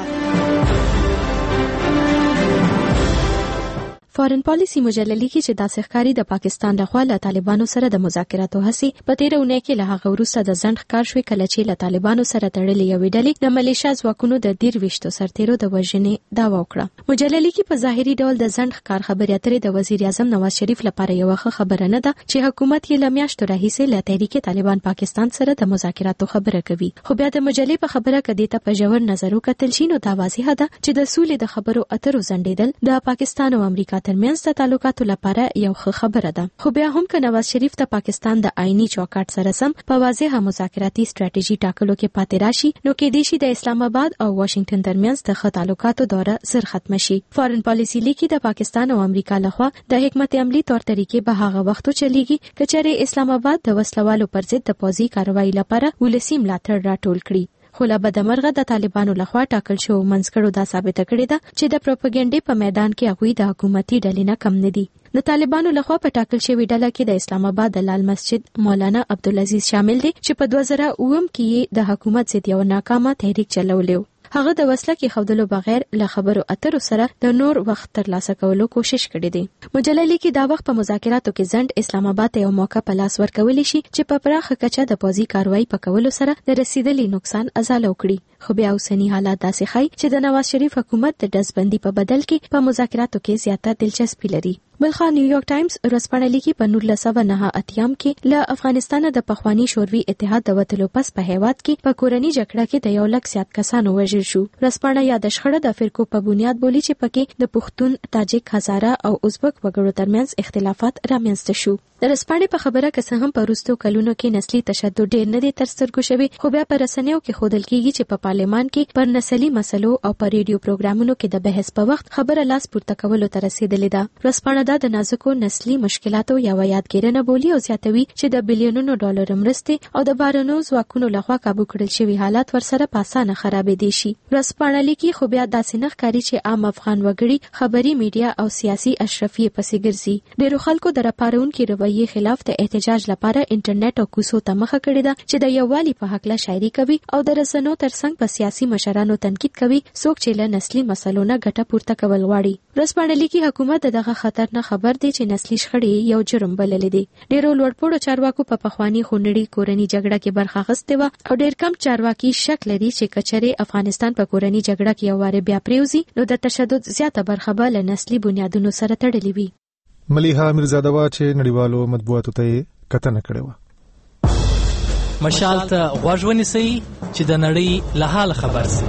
فارن پالیسی مجله لیکي چې داسې ښکاري د پاکستان لخوا له طالبانو سره د مذاکراتو هڅې په تیره اونۍ کې له هغه وروسته د ځنډ ښکار شوې کله چې له طالبانو سره تړلې یوې ډلې د ملیشیا ځواکونو د 23 سرتیرو د وژنې دعوا وکړه. مجله لیکي په ظاهري ډول د ځنډ ښکار خبرې اترې د وزیر اعظم نواز شریف لپاره یو ښه خبره نه ده چې حکومت یې له میاشتو راهیسې له تحریک طالبان پاکستان سره د مذاکراتو خبره کوي. خو بیا د مجلې په خبره کدي ته په ژور نظر وکتل شي نو دا واضحه ده چې د سولې د خبرو اترو ځنډېدل د پاکستان او امریکا ترمنځ د تعلقاتو لپاره یو ښه خبره ده. خو بیا هم که نواز شریف ته پاکستان د آئینی چوکاټ سره سم په واضحه مذاکراتي ستراتیژي ټاکلو کې پاتې راشي نو کېدای شي د اسلام آباد او واشنگټن ترمنځ د ښه تعلقاتو دوره زر ختم شي. فارن پالیسی لیکي د پاکستان او امریکا لخوا د حکمت عملی تور طریقې به هغه وختو چلیږي که چېرې اسلام آباد د وسلوالو پر ضد د پوځي کاروایی لپاره ولسي ملاتړ راټول کړي. خو له بدمرغه د طالبانو لخوا ټاکل شو منځګړو دا ثابته کړې ده چې د پروپاګاندا په میدان کې هغوی د حکومتي ډلې نه کم نه دي. د طالبانو لخوا په ټاکل شوی ډله کې د اسلام آباد د لال مسجد مولانا عبدالعزیز شامل دی چې په 2009 کې د حکومت ضد یو ناکامه تحریک چلولیو. هغه د وسله کې خودلو بغیر له خبرو اترو سره د نور وخت ترلاسه کولو کوشش کړی دی. مجله لیکي دا وخت په مذاکراتو کې ځنډ اسلام آباد ته یو موقع په لاس ورکولی شي چې په پراخه کچه د پوځي کاروایی په کولو سره د رسیدلي نقصان ازاله وکړي. خو بیا اوسنی حالات داسې ښیي چې د نواز شریف حکومت د ډزبندي په بدل کې په مذاکراتو کې زیاته دلچسپي لري. بلخا نیویارک ټایمز ورځپاڼه لیکي په 1989 کې له افغانستان د پخوانی شوروي اتحاد د وتلو پس په هیواد کې په کورنۍ جګړه کې د 1 لک زیات کسانو وژل شو. ورځپاڼه یاد شخړه د فرقو په بنیاد بولی چې پکې د پښتون، تاجک، هزاره او ازبک وګړو ترمنځ اختلافات رامنځته شو. د ورځپاڼې په خبره که څه هم په وروستو کلونو کې نسلي تشدد ډېر نه دی تر سترګو شوی خو بیا په رسنیو کې ښودل کېږي چې په پارلمان کې پر نسلي مسلو او په ریډیو پروګرامونو کې د بحث په وخت خبره لاس پورته کولو ته رسیدلې ده. ورځپاڼه دا د نازکو نسلي مشکلاتو یوه یادګیرنه بولي او زیاتوي چې د بلیونونو ډالرو مرستې او د بهرنیو ځواکونو لخوا کابو کړل شوي حالات ورسره په اسانه خرابېدی شي. ورځپاڼه لیکي خو بیا داسې نه ښکاري چې عام افغان وګړي خبري میډیا او سیاسي اشرفیې پسې ګرځي. ډېرو خلکو د راپارونکي رویې خلاف د احتجاج لپاره انټرنیټ او کوڅو ته مخه کړې ده چې د یووالي په هکله شاعري کوي او د رسنیو ترڅنګ په سیاسي مشرانو تنقید کوي څوک چې له نسلي مسلو نه ګټه پورته کول غواړي. ورځپاڼه لیکي حکومت دغه خطر نه خبر دی چې نسلي شخړې یو جرم بللی دی. ډېرو لوړپوړو چارواکو په پخواني خونړي کورنۍ جګړه کې برخه اخیستې وه او ډېر کم چارواکي شک لري چې که چېرې افغانستان په کورنۍ جګړه کې یو وارې بیا پرېوځي نو د تشدد زیاته برخه به له نسلي بنیادونو سره تړلې وي. ملیحه میرزاده وا چې نړیوالو مطبوعاتو ته کتنه کړې وه. مشال ته غوږ ونیسئ چې د نړۍ له حال خبر شئ.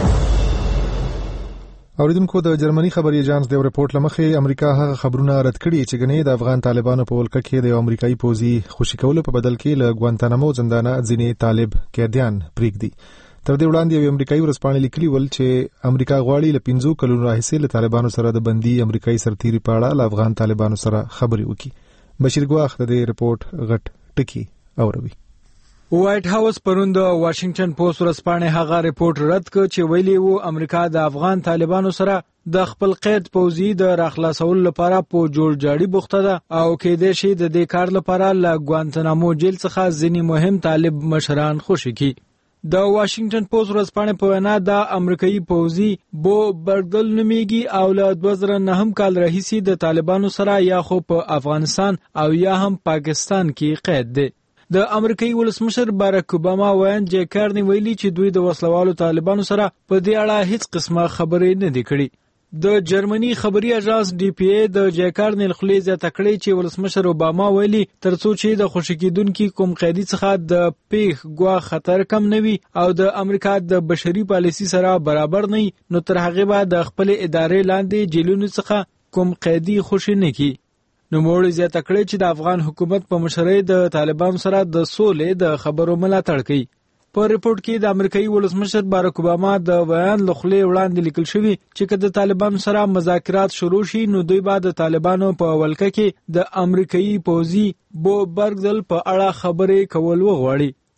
اوریدونکو د جرمني خبري ایجانس د ریپورت لمخې امریکا هغه خبرونه رد کړي چې ګنې د افغان طالبانو په ولکه کې د یو امریکایي پوځي خوشي کولو په بدل کې له ګوانتانامو زندانه ځینې طالب قیدیان پرېږدي. تر دې وړاندې یو امریکایي ورځپاڼه لیکلي ول چې امریکا غواړي له 15 کلونو راهیسې له طالبانو سره د بندي امریکایي سرتیري په اړه له افغان طالبانو سره خبرې وکړي. بشیر ګواخ د دې ریپورت غټ ټکی اوروي. وایټ هاوس پرون د واشنگټن پوسټ ورځپاڼې هغه ریپورت رد کړ چې ویلي وو امریکا د افغان طالبانو سره د خپل قید پوځي د راخلاصولو لپاره په جوړ جاړي بوخته ده او کېدای شي د دې کار لپاره له ګوانتانامو جیل څخه ځینې مهم طالب مشران خوشي کړي. د واشنگټن پوسټ ورځپاڼې په وینا د امریکایي پوځي بو برګل نومیږي او له 2009 کال راهیسې د طالبانو سره یا خو په افغانستان او یا هم پاکستان کې قید دی. د امریکایي ولسمشر باراک اوباما وین جې کارنی ویلي چې دوی د وسلوالو طالبانو سره په دې اړه هیڅ قسمه خبرې نه دي کړې. د جرمني خبري اژانس ډي پی ای د جیکارنل خلیزه زیاته کړې چې ولسمشر اوباما ویلي ترڅو چې د خوشی کېدونکو کوم قیدی څخه د پیښ ګوا خطر کم نوي او د امریکا د بشري پالیسي سره برابر نه نو تر هغه بعد د خپل ادارې لاندې جیلونو څخه کوم قیدی خوشی نه کی. نو موږ زیاته کړې چې د افغان حکومت په مشرۍ د طالبانو سره د سولې د خبرو ملاتړ کوي. په ریپورت کې د امریکایي ولسمشر باراک اوباما د بیان لخلې وړاندې لیکل شوی چې که د طالبانو سره مذاکرات شروع شي نو دوی به د طالبانو په ولکه کې د امریکایي پوځي بو برګزل په اړه خبرې کول وغواړي.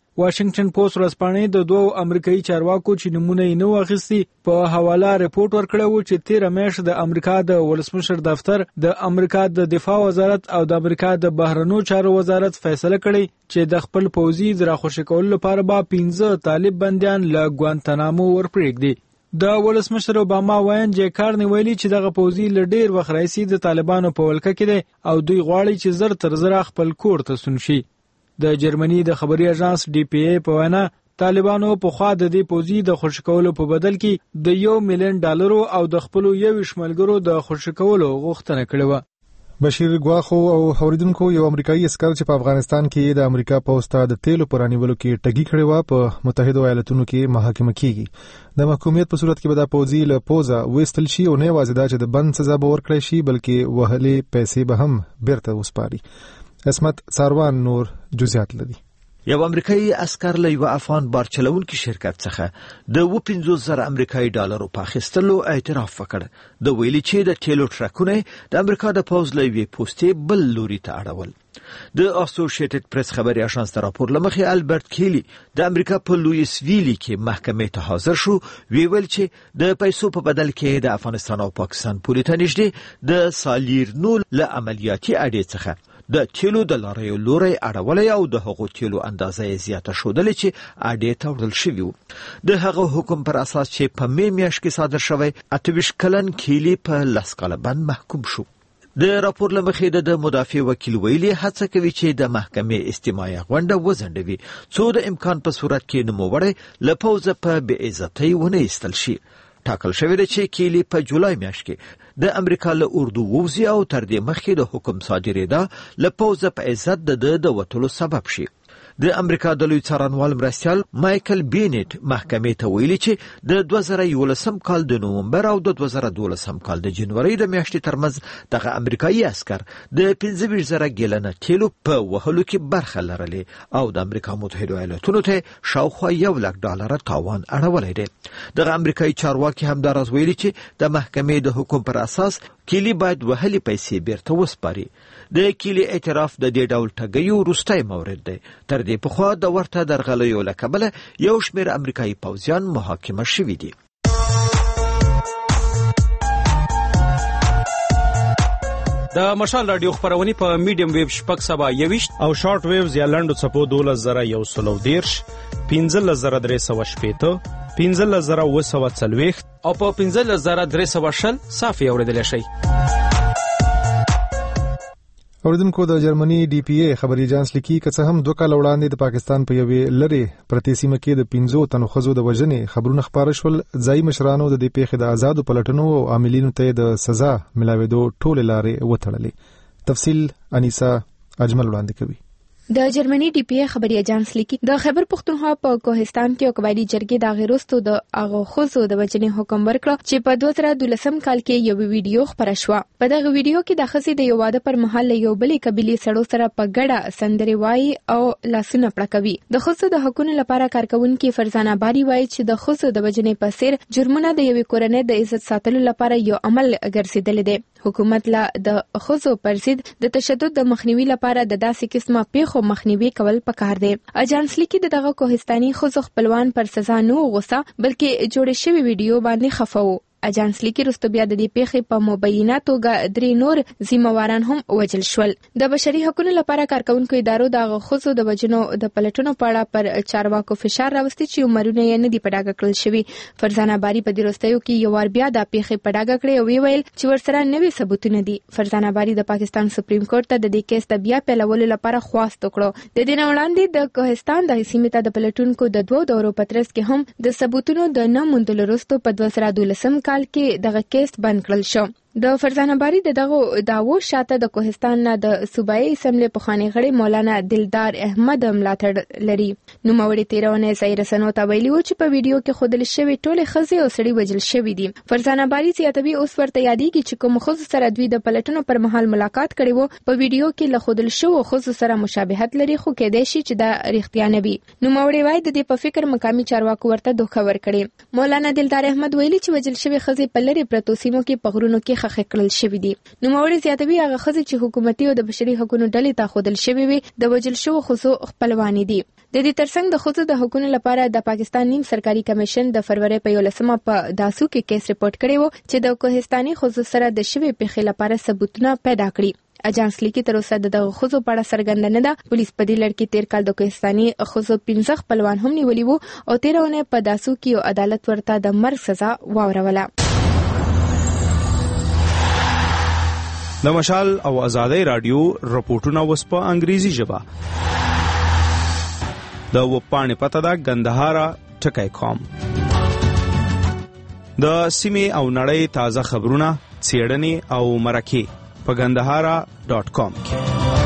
واشنگټن پوسټ ورځپاڼې د دوو امریکایي چارواکو چې نمونه یې نه واخیستي په حواله ریپورت ورکړی و چې 13 میاشت د امریکا د ولسمشر دفتر، د امریکا د دفاع وزارت او د امریکا د بهرنیو چارو وزارت فیصله کړې چې د خپل پوځي د راخوشي کولو لپاره به 15 طالب بندیان له ګوانتانامو ورپرېږدي. د ولسمشر اوباما وایي چې کارنی ویلي چې دغه پوځي له ډېر وخت راهیسې د طالبانو په ولکه کې دی او دوی غواړي چې زر تر زره خپل کور ته ستون شي. د جرمني د خبري اژانس DPA په وینا طالبانو په خوا د دې پوځي د خوشی کولو په بدل کې د $1 ملیون او د خپل 21 ملګرو د خوشی کولو غوښتنه کړې و. بشیر ګواخو او اوریدونکو یو امریکایي عسکر چې په افغانستان کې د امریکا پوځ ته د تیلو پرانیولو کې ټګي کړې و په متحده ایالاتونو کې محاکمه کیږي. د محکومیت په صورت کې به د پوځي له پوزا وستل شي او نه یوازې دا چې د بند سزا به ورکړي شي بلکې وهلې پیسې به هم بیرته وسپاري. اسمت ساروان نور جزئیات لري. یو امریکایي عسکر له یو افغان بارچلونکي شرکت څخه د $50,000 امریکایي ډالرو په اخیستلو اعتراف وکړ. د ویلي چې د تیلو ټرکونه د امریکا د پوځ له یوې پوستې بل لوري ته اړول. د اسوسییټډ پریس خبري اژانس د راپور لمخې البرت کیلی د امریکا په لویس ویلی کې محکمې ته حاضر شو. ویل چې د پیسو په بدل کې د افغانستان او پاکستان پولې ته نږدې د سالیرنو له عملیاتي اډې څخه د تیلو د لاریو لوري اړولې او د هغو تیلو اندازه یې زیاته شودلې چې اډې ته وړل شوی و. د هغه حکم پر اساس چې په میاشت کې صادر شوی 28 کلن کیلی په 10 کاله بند محکوم شو. د راپور لمخې د مدافع وکیل ویلي هڅه کوي چې د محکمې استماعي غونډه وزندوي څو د امکان په صورت کې نوموړی له پوځه په بې عزتۍ ونه ایستل شي. ټاکل شوی دی چې کیلی په جولای میاشت کې د امریکا له اردو ووزي او تر دې مخکې د حکم صادرېدا له پوځه په عزت د وتلو سبب شي. د امریکا د لوی څارنوال مرستیال مایکل بینټ محکمې ته ویلي چې د 2011 کال د نومبر او د 2012 کال د جنوري د میاشتې ترمنځ دغه امریکایي عسكر د 25,000 ګیلنه تیلو په وهلو کې برخه لرلې او د امریکا متحده ایالاتونو ته شاوخوا $100,000 تاوان اړولی دی. دغه امریکایي چارواکي هم دا راز ویلي چې د محکمې د حکم پر اساس کیلی باید وهلې پیسې بیرته وسپاري. د کیلی اعتراف د دې ډول ټګیو وروستی مورد دی. تر دې پخوا د ورته درغلیو له کبله یو شمېر امریکایي پوځیان محاکمه شوي دي. د مشال رادیو خبرونه په میډیم ویو شپږ سبا 21 او شارټ ویوز یا لنډو څپو 12110 15380 15940 او په 15320 صافي اوریدل شي. اوریدونکو د جرمني DPA خبري اژانس لیکي که څه هم 2 کال وړاندې د پاکستان په یوې لری پرتې سیمه کې د 15 تنو ښځو د وژنې خبرونه خپاره شول. ځایي مشرانو د دې پیښې د آزادو پلټنو او عاملینو ته د سزا ملاوېدو ټول لارې وتړلې. تفصیل انیسا اجمل وړاندې کوي. د جرمني DPA خبري اژانس لیکي د خیبر پختونخوا په کوهستان کې قبایلی جرګې د غیرستو د اغه خوځو د وجنې حکم ورکړ چې په 2012 کال کې یو ویډیو خبره شو. په دغه ویډیو کې د خزې د یو واده پر مهال یو بلې قبيلي سړو سره په ګډه سندري وایي او لاسونه پړکوي. د خوځو د حقوقو لپاره کارکونکو فرزانه باری وایي چې د خوځو د وجنې په سیر جرمونه د یوې کورنۍ د عزت ساتلو لپاره یو عمل ګرځیدل دي. حکومت لا د خوځو پر ضد د تشدد د مخنیوي لپاره د داسې قسمه پیښو مخنیوي کول پکار دی. اژانس لیکي دغه کوهستاني خوځو خپلوان پر سزا نه غوسه بلکې جوړ شوی ویډیو باندې خفه وو. اژانس لیکي رستو بیا د دې پیښې په مبینه توګه 3 نور ذمہواران هم وژل شول. د بشري حقوقو لپاره کارکونکو ادارو د خوځو د وجنو د پلټنو په اړه پر چارواکو فشار راوستي چې عمرونه یې نه دی پډاګه کړل شوی. فرزانه باری په دروستیو کې یو ور بیا د پیښې پډاګه کړې او ویل چې ورسره نوې ثبوتونه دي. فرزانه باری د پاکستان سپریم کورټ ته د دې کیس د بیا پیلولو لپاره خواست وکړو. د دې وړاندې د کوهستان د سیمې ته د پلټونکو د 2 دورو پترس کې هم د ثبوتونو د نه موندلو وروسته په 2012 کال کې دغه کیس بند کړل شو. د فرزانه باری دغه داوو شاته د کوهستان نه د صوبایي اسمبلی پخوانی غړي مولانا دلدار احمد ملاتړ لري. نو موري تیرونه ظاهر سنو ته ویلي و چې په ویډیو کې خودل شوی ټول خزي او سړي وجل شوی دي. فرزانه باری زیاتوي اوس ورته یادېږي چې کوم خزو سره دوی د پلټنو پر مهال ملاقات کړي وو په ویډیو کې له خودل شو خزو سره مشابهت لري خو کېدای شي چې دا رښتیا نه وي. نو موري وای د دې په فکر مقامي چارواکو ورته دوه خبر کړي. مولانا دلدار احمد ویلي چې وجل شوی خزي په لری پرتو سیمو کې پغرونو کې پرې خښ کړل شوي دي. نوموړي زیاتوي هغه ښځې چې حکومتي او د بشري حقوقو ډلې ته ښودل شوي وي د وژل شوو ښځو خپلوانې دي. د دې ترڅنګ د ښځو د حقوقو لپاره د پاکستان نیم سرکاري کمیشن د فروری په 11 په داسو کې کیس رپورټ کړی و چې د کوهستاني ښځو سره د شوي پیښې لپاره ثبوتونه پیدا کړي. اجانس لیکي تر اوسه د ښځو په اړه څرګنده نه ده. پولیس په دې لړ کې تیر کال د کوهستاني ښځو 15 خپلوان هم نیولي وو او 13 اونۍ په داسو کې یو عدالت ورته د مرګ سزا واوروله. د مشال او آزادۍ رادیو رپورټونه وس په انګریزي ژبه. د وپانې پته ده ګندهارا ټکی کوم. د سیمې او نړۍ تازه خبرونه، څېړنې او مرکې په ګندهارا.com کې.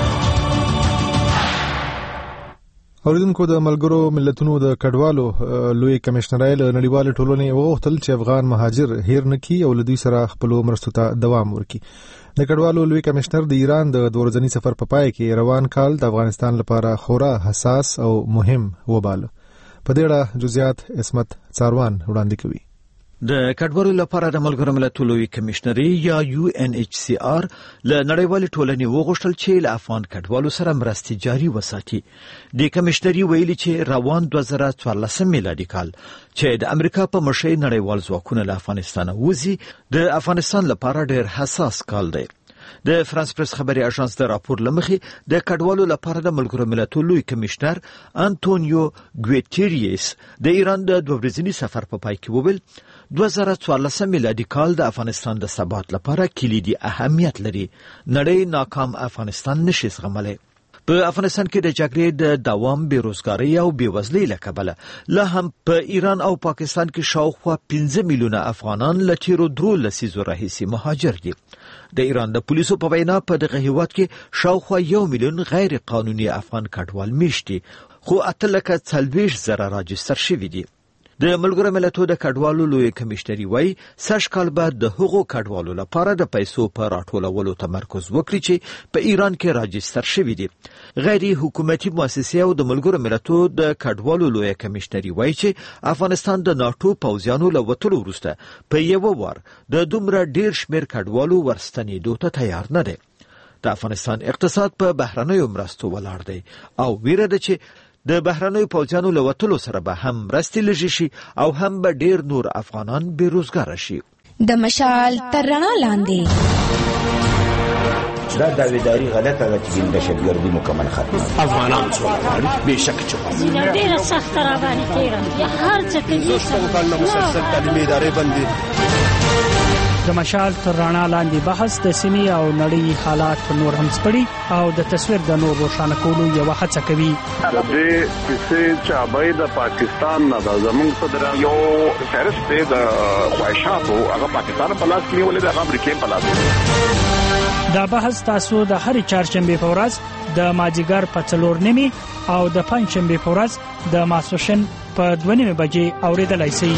اوریدونکو د ملګرو ملتونو د کډوالو لوی کمشنرای له نړیوال ټولنې وغوښتل چې افغان مهاجر هیر نکړي او له دوی سره خپل مرستو ته دوام ورکړي. د کډوالو لوی کمشنر د ایران د 2 ورځني سفر په پای کې روان کال د افغانستان لپاره خورا حساس او مهم وباله. په دې اړه جزئیات عصمت څاروان وړاندې کوي. د کډوالو لپاره د ملګرو ملتونو لوی کمشنري یا UNHCR له نړیوالې ټولنې وغوښتل چې له افغان کډوالو سره مرستې جاري وساتي. د کمشنري ویلي چې روان 2014 میلادي کال چې د امریکا په مشرۍ نړیوال ځواکونه له افغانستان وځي د افغانستان لپاره ډېر حساس کال دی. د فرانس پریس خبري اژانس د راپور لمخې د کډوالو لپاره د ملګرو ملتونو لوی کمشنر انټونیو ګوتيریس د ایران د 2 ورځني سفر په پای کې وویل 2014 میلادي کال د افغانستان د ثبات لپاره کلیدي اهمیت لري. نړۍ ناکام افغانستان نشي زغملی. په افغانستان کې د جګړې د دوام، بیروزګارۍ او بیوزلۍ له کبله لا هم په ایران او پاکستان کې شاوخوا 15 میلیونه افغانان له تیرو 3 لسیزو راهیسې مهاجر دي. د ایران د پولیسو په وینا په دغه هیواد کې شاوخوا 1 میلیون غیر قانوني افغان کډوال میشتي، خو 840,000 راجستر شوي دي. د ملګرو ملتونو د کډوالو لوی کمشنري وایي سږ کال بعد د هغو کډوالو لپاره د پیسو په راټولولو تمرکز وکړي چې په ایران کې راجستر شوي دي. غیر حکومتي مؤسسې او د ملګرو ملتونو د کډوالو لوی کمشنري وایي چې افغانستان د ناتو پوځیانو له وتلو وروسته په یو وار د دومره ډیر شمیر کډوالو ورستنېدو ته تیار نه دی. د افغانستان اقتصاد په بهرنیو مرستو ولاړ دی او ویره ده چې د بهرنیو پوځیانو له وتلو سره به هم مرستې لږې شي او هم به ډیر نور افغانان بیروزګاره شي. د مشال تر رڼا لاندې دا داویداری غلطه ده چې د شګردي مکمل ختم افغانان څو به شک چې ډیره سخت را باندې تیرم یا هر څه کې څه کال نو مسلسل تعلیمي ادارې بندي. د مشال تر رڼا لاندې بحث د سیمې او نړۍ حالات نور هم سپړي او د تصویر د نور روښانه کولو یو هڅه کوي. د دې کیسې چې ابای د پاکستان نه د زمونږ صدر یو فهرست د خواهشاتو هغه پاکستان په لاس کې ولې د امریکا په لاس. دا بحث تاسو د هرې چهارشنبه په ورځ د ماجیګر په 4:30 او د پنځشنبه په ورځ د ماسوشن په 2:30 بجې اوریدلای شئ.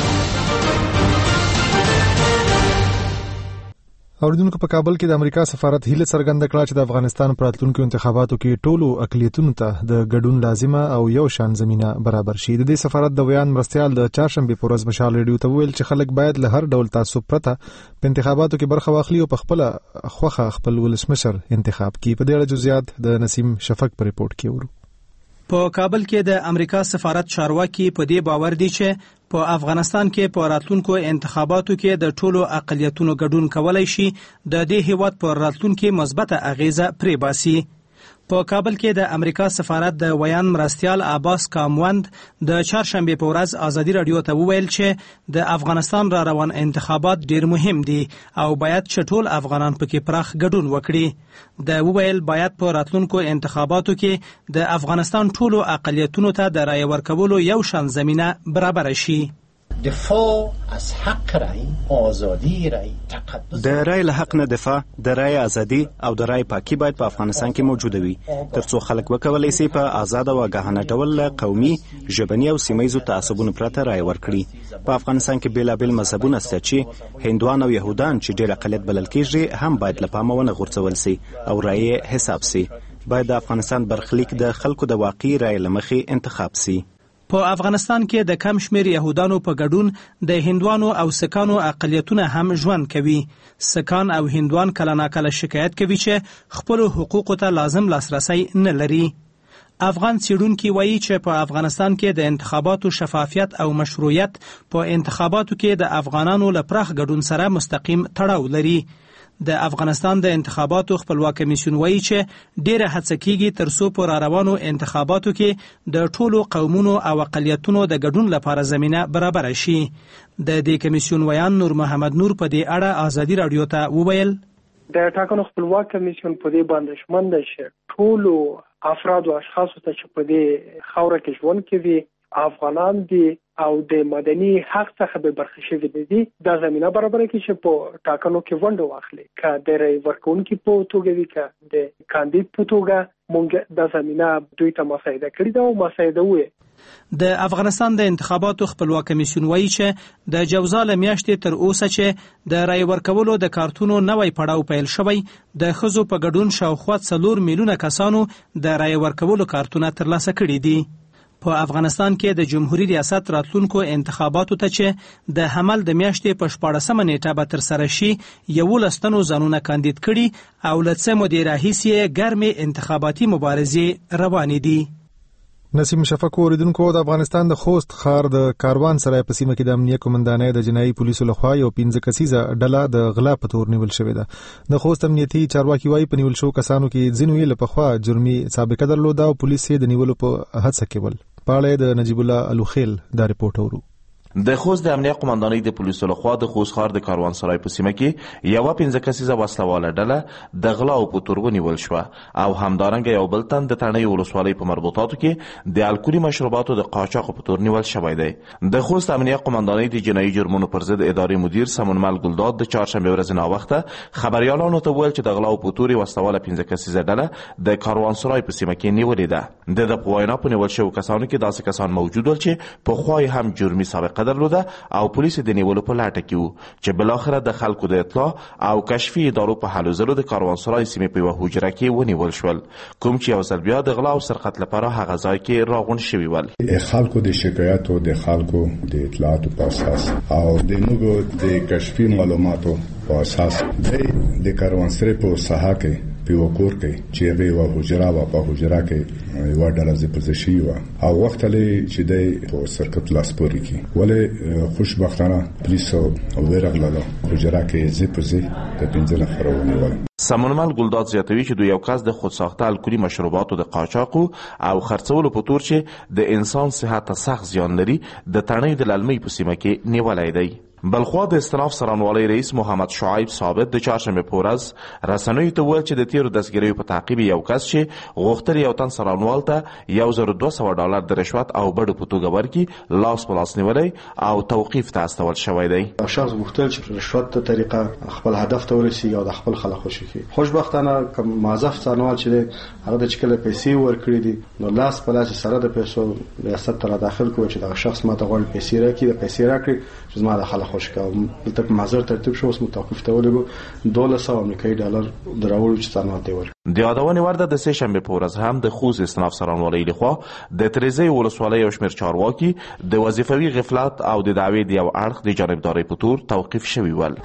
اوریدونکو په کابل کې د امریکا سفارت هیله څرګنده کړه چې د افغانستان په راتلونکو انتخاباتو کې ټولو اقلیتونو ته د ګډون لازمه او یو شان زمينه برابر شي. د دې سفارت د ویان مرستيال د چهارشنبه په ورځ مشال ریډیو ته ویل چې خلک باید له هر ډول تعصب پرته په انتخاباتو کې برخه واخلي او په خپل خوخه خپل ولسمشر انتخاب کړي. په دې اړه جزئیات د نسیم شفق په ریپورت کې ورو. په کابل کې د امریکا سفارت چارواکي په دې باور دي چې په افغانستان کې په راتلونکو انتخاباتو کې د ټولو اقلیتونو ګډون کولای شي د دې هیواد په راتلونکو مثبته اغیزه پرې باسي. په کابل کې د امریکا سفارت د ویان مرستيال عباس کاموند د چهارشنبه په ورځ ازادي رادیو ته وویل چې د افغانستان را روان انتخابات ډیر مهم دي او باید چې ټول افغانان پکې پراخ ګډون وکړي. د وویل باید په راتلونکو انتخاباتو کې د افغانستان ټولو اقلیتونو ته د رای ورکولو یو شان زمينه برابر شي. دفاع از حق رای، آزادی رای، تقدس د رای له حق نه دفاع، د رای ازادي او د رای پاکي باید په افغانستان کې موجوده وي ترڅو خلک وکولای شي په آزاد او آگاهانه ډول قومي، ژبني او سیمایي تعصبونو پرته رای ورکړي. په افغانستان کې بیلابل مذهبونه شته چې هندوان او يهودان چې ډېر اقلیت بلل کېږي هم باید له پامه ونه غورځول شي او رای حساب شي. باید د افغانستان برخلیک د خلکو د واقعي رای لمخې انتخاب شي. په افغانستان کې د کم شمیر يهودانو په ګډون د هندوانو او سکانو اقلیتونه هم ژوند کوي. سکان او هندوان کله ناکله شکایت کوي چې خپل حقوقو ته لازم لاسرسی نه لري. افغان څېړونکي وایي چې په افغانستان کې د انتخاباتو شفافیت او مشروعیت په انتخاباتو کې د افغانانو له پراخ ګډون سره مستقیم تړاو لري. د افغانستان د انتخاباتو خپلواک کمیسیون وایي چې ډیره هڅه کیږي ترڅو په راروانو انتخاباتو کې د ټولو قومونو او اقلیتونو د ګډون لپاره زمینه برابر شي. د دې کمیسیون ویان نور محمد نور په دې اړه ازادي رادیو ته وویل د ټاکنو خپلواک کمیسیون په دې باندې شمند شي ټولو افراد او اشخاص ته چې په دې خوره کې ژوند کوي افغانان دي او د مدني حق څخه به برخه شوي دي د زمينه برابر کې چې په ټاکنو کې ونډه واخلي که د رای ورکونکو په توګه وي که د کاندید په توګه مونږ د زمينه دوی ته مساعده کړې ده او مساعده وي. د افغانستان د انتخاباتو خپلواک کمیسیون وایي چې د جوزا له میاشتې تر اوسه چې د رای ورکولو د کارتونو نوی پړاو پیل شوی د ښځو په ګډون شاوخوا 4 میلیونه کسانو د رای ورکولو کارتونه ترلاسه کړي دي. په افغانستان کې د جمهوریت ریاست راتلونکو انتخاباتو ته چې د حمل د میاشتې په 14مه نیټه به ترسره شي 11 تنو ځانونه کاندید کړي او له څه مودې راهیسې ګرمې انتخاباتي مبارزې روانې دي. نسیم شفق اوریدونکو د افغانستان د خوست ښار د کاروان سرای په سیمه کې د امنیه قومندانۍ د جنایي پولیسو لخوا یو 15 کسیزه ډله د غلا په تور نیول شوې ده. د خوست امنیتي چارواکي وايي په نیول شو کسانو کې ځینو یې له پخوا جرمي سابقه درلوده او پولیس یې د نیولو په هڅه کې ول. پاړې د نجیب الله الوخیل دا رپورټ اورو. د خوست د امنیه قومندانۍ د پولیسو لخوا د خوست ښار د کاروان سرای په سیمه کې یو 15 کسیزه وسلواله ډله د غلا په تور ونیول شو او همدارنګه یو بل تن د تڼۍ ولسوالۍ په مربوطاتو کې د الکولي مشروباتو د قاچاق په تور نیول شوی دی. د خوست امنیه قومندانۍ د جنایي جرمونو پر ضد اداري مدیر سمونمل ګلداد د چهارشنبه ورځې ناوخته خبريالانو ته وویل چې د غلا په تور وسلواله 15 کسیزه ډله د کاروان سرای په سیمه کې نیولې ده. د پوینا په نیول شو کسانو کې داسې کسان موجود ول چې په خوای هم جرمي سابقه درلوده او پولیس د نیولو په لټه کې وو چې بلاخره د خلکو د اطلاع او کشفي ادارو په هلو ځلو د کاروانسرای سیمې په یوه حجره کې ونیول شول کوم چې یو ځل بیا د غلا او سرقت لپاره هغه ځای کې راغونډ شوي ول. خلکو د شکایاتو د خلکو د اطلاعاتو په اساس او د موږ د کشفي معلوماتو په اساس د کاروانسرای په ساحه کې په وکور کې چې به حجره و په حجره کې یو ډله زپزشي و او وخت لري چې د په سرکټ لاسپوري کې ولې خوشبختانه پولیس او ورغله حجره کې زپزي د 15 نفر ونیول. سمونمل ګلداد زیاتوي چې دوی یو کس د خودساخته الکولي مشروباتو د قاچاق او خرڅولو په تور چې د انسان صحت ته سخت زیان لري د تڼۍ د للمۍ په سیمه کې نیولای دی. بلخوا د استناف سرانوالۍ رئیس محمد شعیب ثابت د چهارشنبه په ورځ رسنیو ته وویل چې د تیرو دستګیریو په تعقیب یو کس چې غوښتل یو تن سرانوال ته $1200 د رشوت او بډو په توګه ورکړي لاس په لاس نیولی او توقیف ته استول شوی دی. شخص غوښتل چې رشوت ته طریقه خپل هدف ته ورسیږي او د خپل خلک خوشي کړي. خوشبختانه کوم موظف سرانوال چې هغه د چکله پیسې ورکړي دي نو لاس په لاس سره د پیسو ریاست ته داخل کوي چې دا شخص ماته غوړ پیسې راکړي د پیسې راکړي چې ما د خلک خوش کاوه دلته معذر ترتیب شو اوس متوقف ته ولګو $1200 امریکایي دراوړو چې ستانه ور. د یادونې وړ ده د سه شنبه په ورځ هم د خوست استناف سرانوالۍ لخوا د تریزی ولسوالۍ او شمیر چارواکي د وظیفوي غفلت او د دعوی د یو اړخ د جانبدارۍ په تور توقیف شوي ول.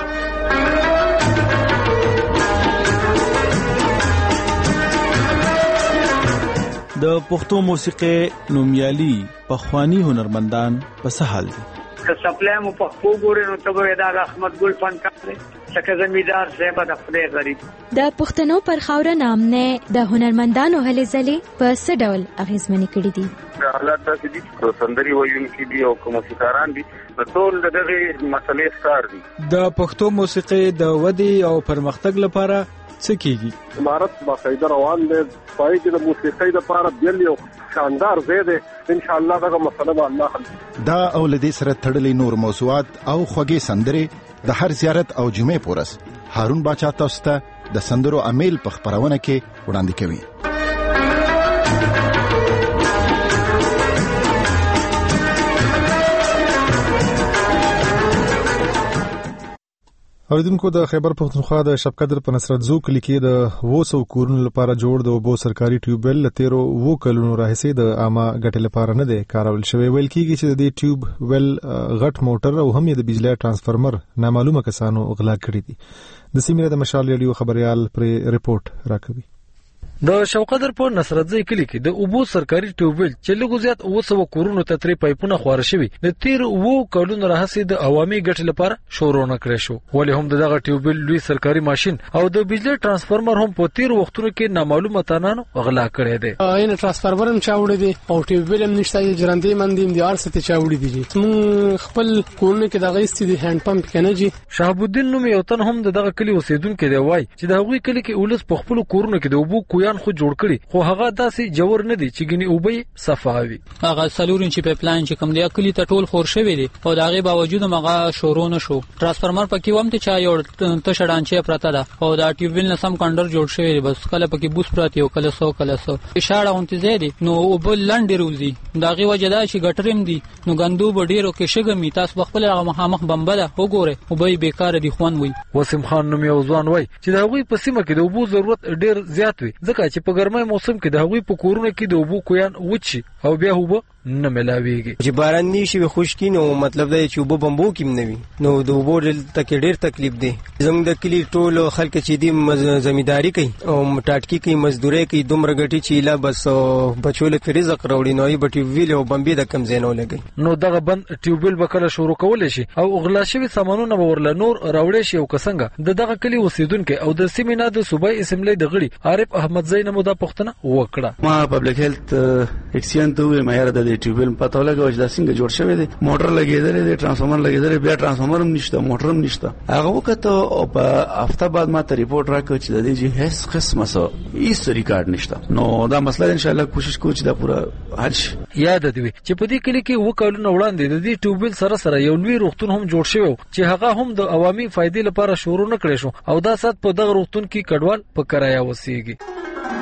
د پښتو موسیقي نومیالي پخوانی هنرمندان په سهال دي. که سپلای مو په خو ګورې نو ته به دا احمد ګل فنکار دی څنګه زمیدار صاحب د خدای غریب د پښتنو پر خاوره نامنه د هنرمندانو هلې ځلې په څه ډول اغیزمنې کړې دي. حالات داسې دي چې سندري وایونکي دي او موسیقاران دي ټول دغه مسلې ښکار دي. د پښتو موسیقي د ودې او پرمختګ لپاره څه کیږي؟ امارت باقاعده روان دی پای کې د موسیقۍ لپاره بیل یو شاندار ځای دی ان شاء الله دغه مسله به الله حل. دا او لدې سره تړلې نور موضوعات او خوږې سندرې د هر زیارت او جمعې پورس هارون باچا تاسو ته د سندرو امیل په خبرونه کې وړاندې کوي. اوریدونکو د خیبر پختونخوا د شبقدر په نصرت زو کلی کې د 200 کورونو لپاره جوړ د اوبو سرکاري ټیوبویل لتیرو وو کلونو راهیسې د عامه ګټې لپاره نه دی کارول شوی. ویل کېږي چې د دې ټیوبویل غټ موټر او هم د بجلی ترانسفارمر نامعلومه کسانو غلا کړی دي. د سیمې د مشال ریډیو خبريال پر ریپورت راکوي. د شوقدر په نصرت ځای کلی کې د اوبو سرکاري ټیوبویل چې لږ زیات 200 کورونو ته ترې پایپونه خواره شوي د تیر وو کلونو راهیسې د عوامي ګټې لپاره شورونه کړی شو. ولې هم دغه ټیوبویل لوی سرکاري ماشين او د بجلی ترانسفارمر هم په تیر وختونو کې نامعلومه تنانو غلا کړی دی. این ترانسفارمر هم چاوړی دی او ټیوبویل هم نشته جرندې مندیم دي ارسته چاوړی دي. مون خپل کورونه کې دغه استدي هاند پمپ کنه جی. شهاب الدین نوم یو تن هم دغه کلی اوسیدونکو دی وای چې د هغوی کلی کې ولس په خپل کورونه کې د اوبو کویان خو جوړ کړي خو هغه داسې جوړ نه دي چې ګني اوبې صفاوي. هغه سلور انچ په پلان چې کوم دی کلی ته ټول خور شوی دی او دغه باوجود مغه شورونه شو. ترانسفارمر پکې ومته چا یو ته شډانچې پراته ده او دا ټیوبویل نه سم کانډر جوړ شوی دی بس کله پکې بوس پراته یو کله 100 اشاره اونته زیدي نو اوبه لاندې روزي دغه وجه دا چې ګټریم دي نو غندو بډیرو کې شګمی تاسو خپل هغه مخامخ بمبله وګوره اوبې بیکاره دي خوان وي. وسیم خان نوم یو ځوان وای چې دا غوي په سیمه کې د اوبو ضرورت ډیر زیات وي ځکه چې په ګرمۍ موسم کې د هغوی په کورونه کې د اوبو کویان وچی او بیا اوبه نه ملاويږي. چې باران نشي خوشکی نو مطلب دا چې اوبه بمبو کې نه وي نو د اوبو ډیر تکلیف دی. زموږ د کلی ټول خلک چې دی زمینداری کوي او ټاټکی کوي مزدوري کوي دومره ګټي چې لا بس بچول کې رزق راوړي نو یې بټي ویل او بمبي د کم زینو لګي. نو دغه بند ټیوبویل بکله شروع کول شي او غلا شوی سامانونه ورله نور راوړي شي او کسنګ دغه کلی اوسیدونکو او د سیمې نه د صوبای اسمبلی د غړي عارف احمد زین مو دا پښتنه وکړه. ما پبلک هیلث ایکسچینج ته وې مې د ټیوبویل پته لګو چې دا څنګه جوړ شوی دی موټر لګیدل دی ترانسفارمر لګیدل بیا ترانسفارمر هم نشته موټر هم نشته. هغه وخت او په هفته بعد ما ته ریپورت راکړ چې د دې چې هیڅ قسمه څه هیڅ ریکارډ نشته. نو دا مسله ان شاء الله کوشش کوو چې دا پورا حل شي. یاد دی چې په دې کلی کې وکړو وړاندې د دې ټیوبویل سره یو لوی روغتون هم جوړ شوی چې هغه هم د عوامي فائدې لپاره شروع نه کړی شو او دا سات په دغه روغتون کې کډوال په کرایه وسیږي.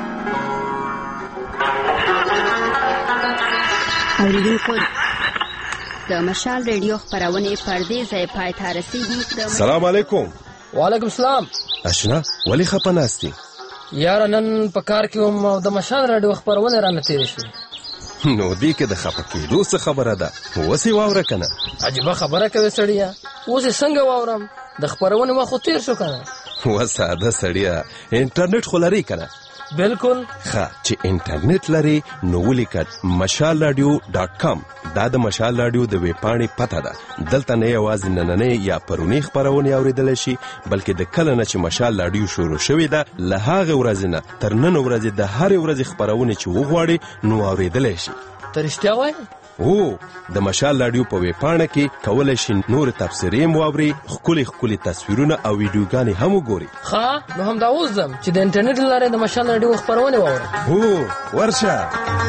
اوریدونکو د مشال ریډیو خبرونه پردې ځای پای ته رسیدي. سلام علیکم. وعلیکم السلام. اشنا ولی خپناستی یار نن په کار کې هم د مشال ریډیو خبرونه را نتیری شو نو دی کې د خپکې دوه خبره ده وسی واوره کنه. عجیب خبره کوي سړیا اوس څنګه واورم د خبرونه ما خو تیر شو کنه. وساده سړیا انټرنیټ خلاري کنه. بالکل ښه چې انټرنیټ لري نو ولیکئ mashalradio.com دا د مشال رادیو د ویب پاڼې پته ده. دلته نه یوازې نننې یا پرونی خبرونه اوریدل شي بلکې د کله نه چې مشال رادیو شروع شوی ده له هغه ورځې نه تر نن ورځې د هر ورځې خبرونه چې وغواړي نو اوریدل شي. ترشتیا وای او د مشال رادیو په ویب پاڼه کې کولای شي نور تفسیرې مواوري خولي تصویرونه او ویډیوګانې هم وګوري. ښه نو هم دا وزم چې د انټرنیټ لاره د مشال رادیو خبرونه واورم. هو ورشه.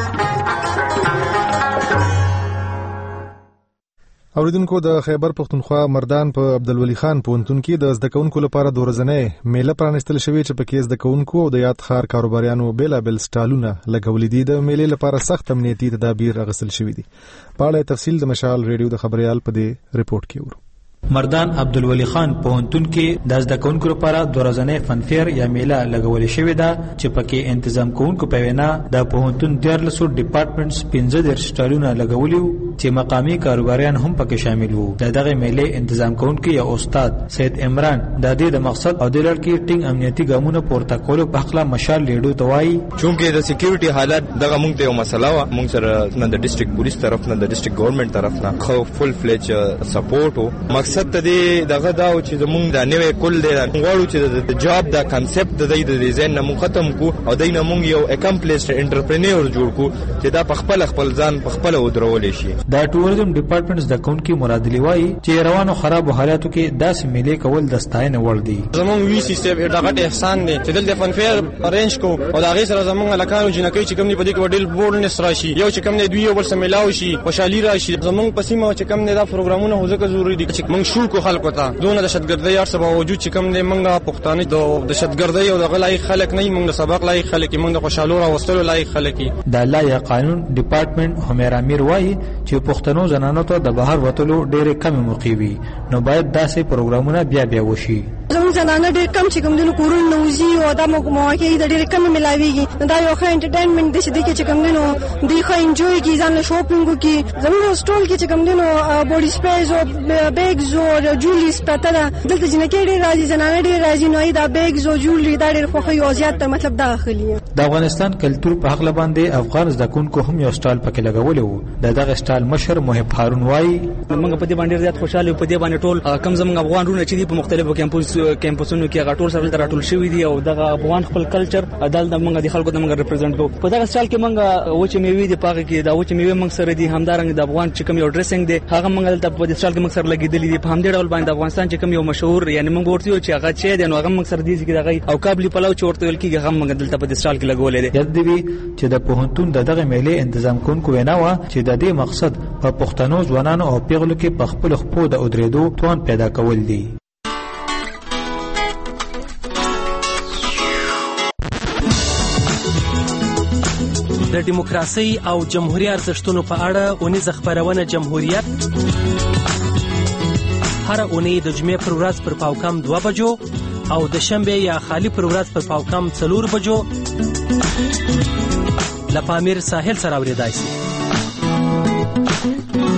اوریدونکو د خیبر پختونخوا مردان په عبدالولي خان پوهنتون کې د زده کوونکو لپاره د ورځنۍ میله پرانستل شوې چې پکې زده کوونکو او د یاد ښار کاروباریانو بیلابل سټالونه لګولې دي. د میلې لپاره سخت امنیتي تدابیر اخیستل شوي دي. په اړه تفصیل د مشال ریډیو د خبريال په دې ریپورت کې ورو. مردان عبدالولي خان پوهنتون کې د زده کوونکو لپاره د ورځنۍ فنفیر یا میله لګولې شوې ده چې پکې تنظیم کوونکو په وینا د پوهنتون 14 ډپارټمنټس 15 سټالونه لګولي وو چې مقامی کاروباریان هم پکې شامل وو. دغه میله تنظیم کوونکو یا استاد سید عمران د دې د مقصد او د لړ کې ټینګ امنیتي ګامونه پورته کولو په خلا مشال لیډو توای چونکې د سکیورټي حالت دغه مونږ ته یو مسله و. مونږ سره د ډیسټریکټ پولیس طرف نه د ډیسټریکټ ګورنمنت طرف نه خو فل فلیج سپورټ وو. مقصد ته دغه دا چې زمونږ د نوې کول دی غواړو چې د جاب دا کانسپټ د ډیزاین نه مونږ ختم کو او دای نه مونږ یو اکمپلیسډ انټرپرینور جوړ کو چې دا په خپل ځان په خپل ودرول شي. دا ټوریزم ډپارټمنټس د کونکي مرادلی وای چې روانو خراب حالاتو کې داسې میلې کول د ستاینه وړ دي. زمونږ وی سیستم دغه احسان دی چې دلته فنفیر ارینج کو او دا غي سره زمونږ لکانو جنکې چې کوم نه پدې کې وډل بورنس راشي یو چې کوم نه دوی یو بل سره ملاوي شي خوشحالي راشي. زمونږ پسیمه چې کوم نه دا پروګرامونه هو ځکه ضروری دي چې مونږ شو کو خلکو ته دونه د شتګردۍ ارسه باوجود چې کوم نه مونږه پښتانه د شتګردۍ او د غلای خلک نه مونږ سبق لای خلک مونږ خوشاله او واستلو لای خلک. د الله یا قانون ډپارټمنټ همیر امیر وای چې چې پښتنو زنانو ته د بهر وتلو ډېرې کمې موقع وي، نو باید داسې پروګرامونه بیا وشي. زموږ زنانه ډېر کم چې کوم دنو کورونه نوځي او دا مواقع د ډېر کم ملاويږي. دا یو ښه انټرټینمنټ دی چې د چې کوم دنو دی ښه انجوای کی ځان له شاپینګ کی. زموږ هوسټل کې چې کوم دنو بوډي سپیس او بیگز او جولریز پته ده، دلته جنکې ډېر راځي، زنانه ډېر راځي، نو دا بیگز او جولری دا ډېر خوښي او زیات تر مطلب دا اخلي. د افغانستان کلتور په حق باندې افغان زده کوونکو هم یو سټال پکې لګولې وو. دغه سټال مشر محب هارون وایي موږ په دې باندې زیات خوشاله یو، په دې باندې ټول کم زموږ افغان رونه چې په مختلفو کیمپسونو کې غټول سره راټول شوی دي او دغه افغان خپل کلچر عدالت موږ د خلکو د موږ ریپرزینټ کوو. په دغه سټال کې موږ وچه میوې دي، پاګه کې دا وچه میوې موږ سره دي، همدارنګ د افغان چې کوم یو ډریسینګ دی هغه موږ دلته په دې سټال کې موږ سره لګیدلې دي. په همدې ډول باندې افغانستان چې کوم یو مشهور یعنی موږ ورته یو چې هغه چې دی نو هغه موږ سره دي چې دغه او قابلی پلاو چې ورته ویل کېږي هغه موږ دلته په دې سټال کې لګولې دي. یاد دی چې د پوهنتون دغه میلې تنظیم کوونکو وینا و چې د دې مقصد په پښتنو ځوانانو او پیغلو کې په خپل خپو د ودرېدو توان پیدا کول دي. د دیموکراسي او جمهوریت ارزښتونو په اړه اونیزه خبرونه جمهوریت هر اونۍ د جمعې پر ورځ پر پاوکم 2 بجو او د شنبه یا خالی پر ورځ پر پاوکم 4 بجو لپامیر ساحل سره اوریدای شي.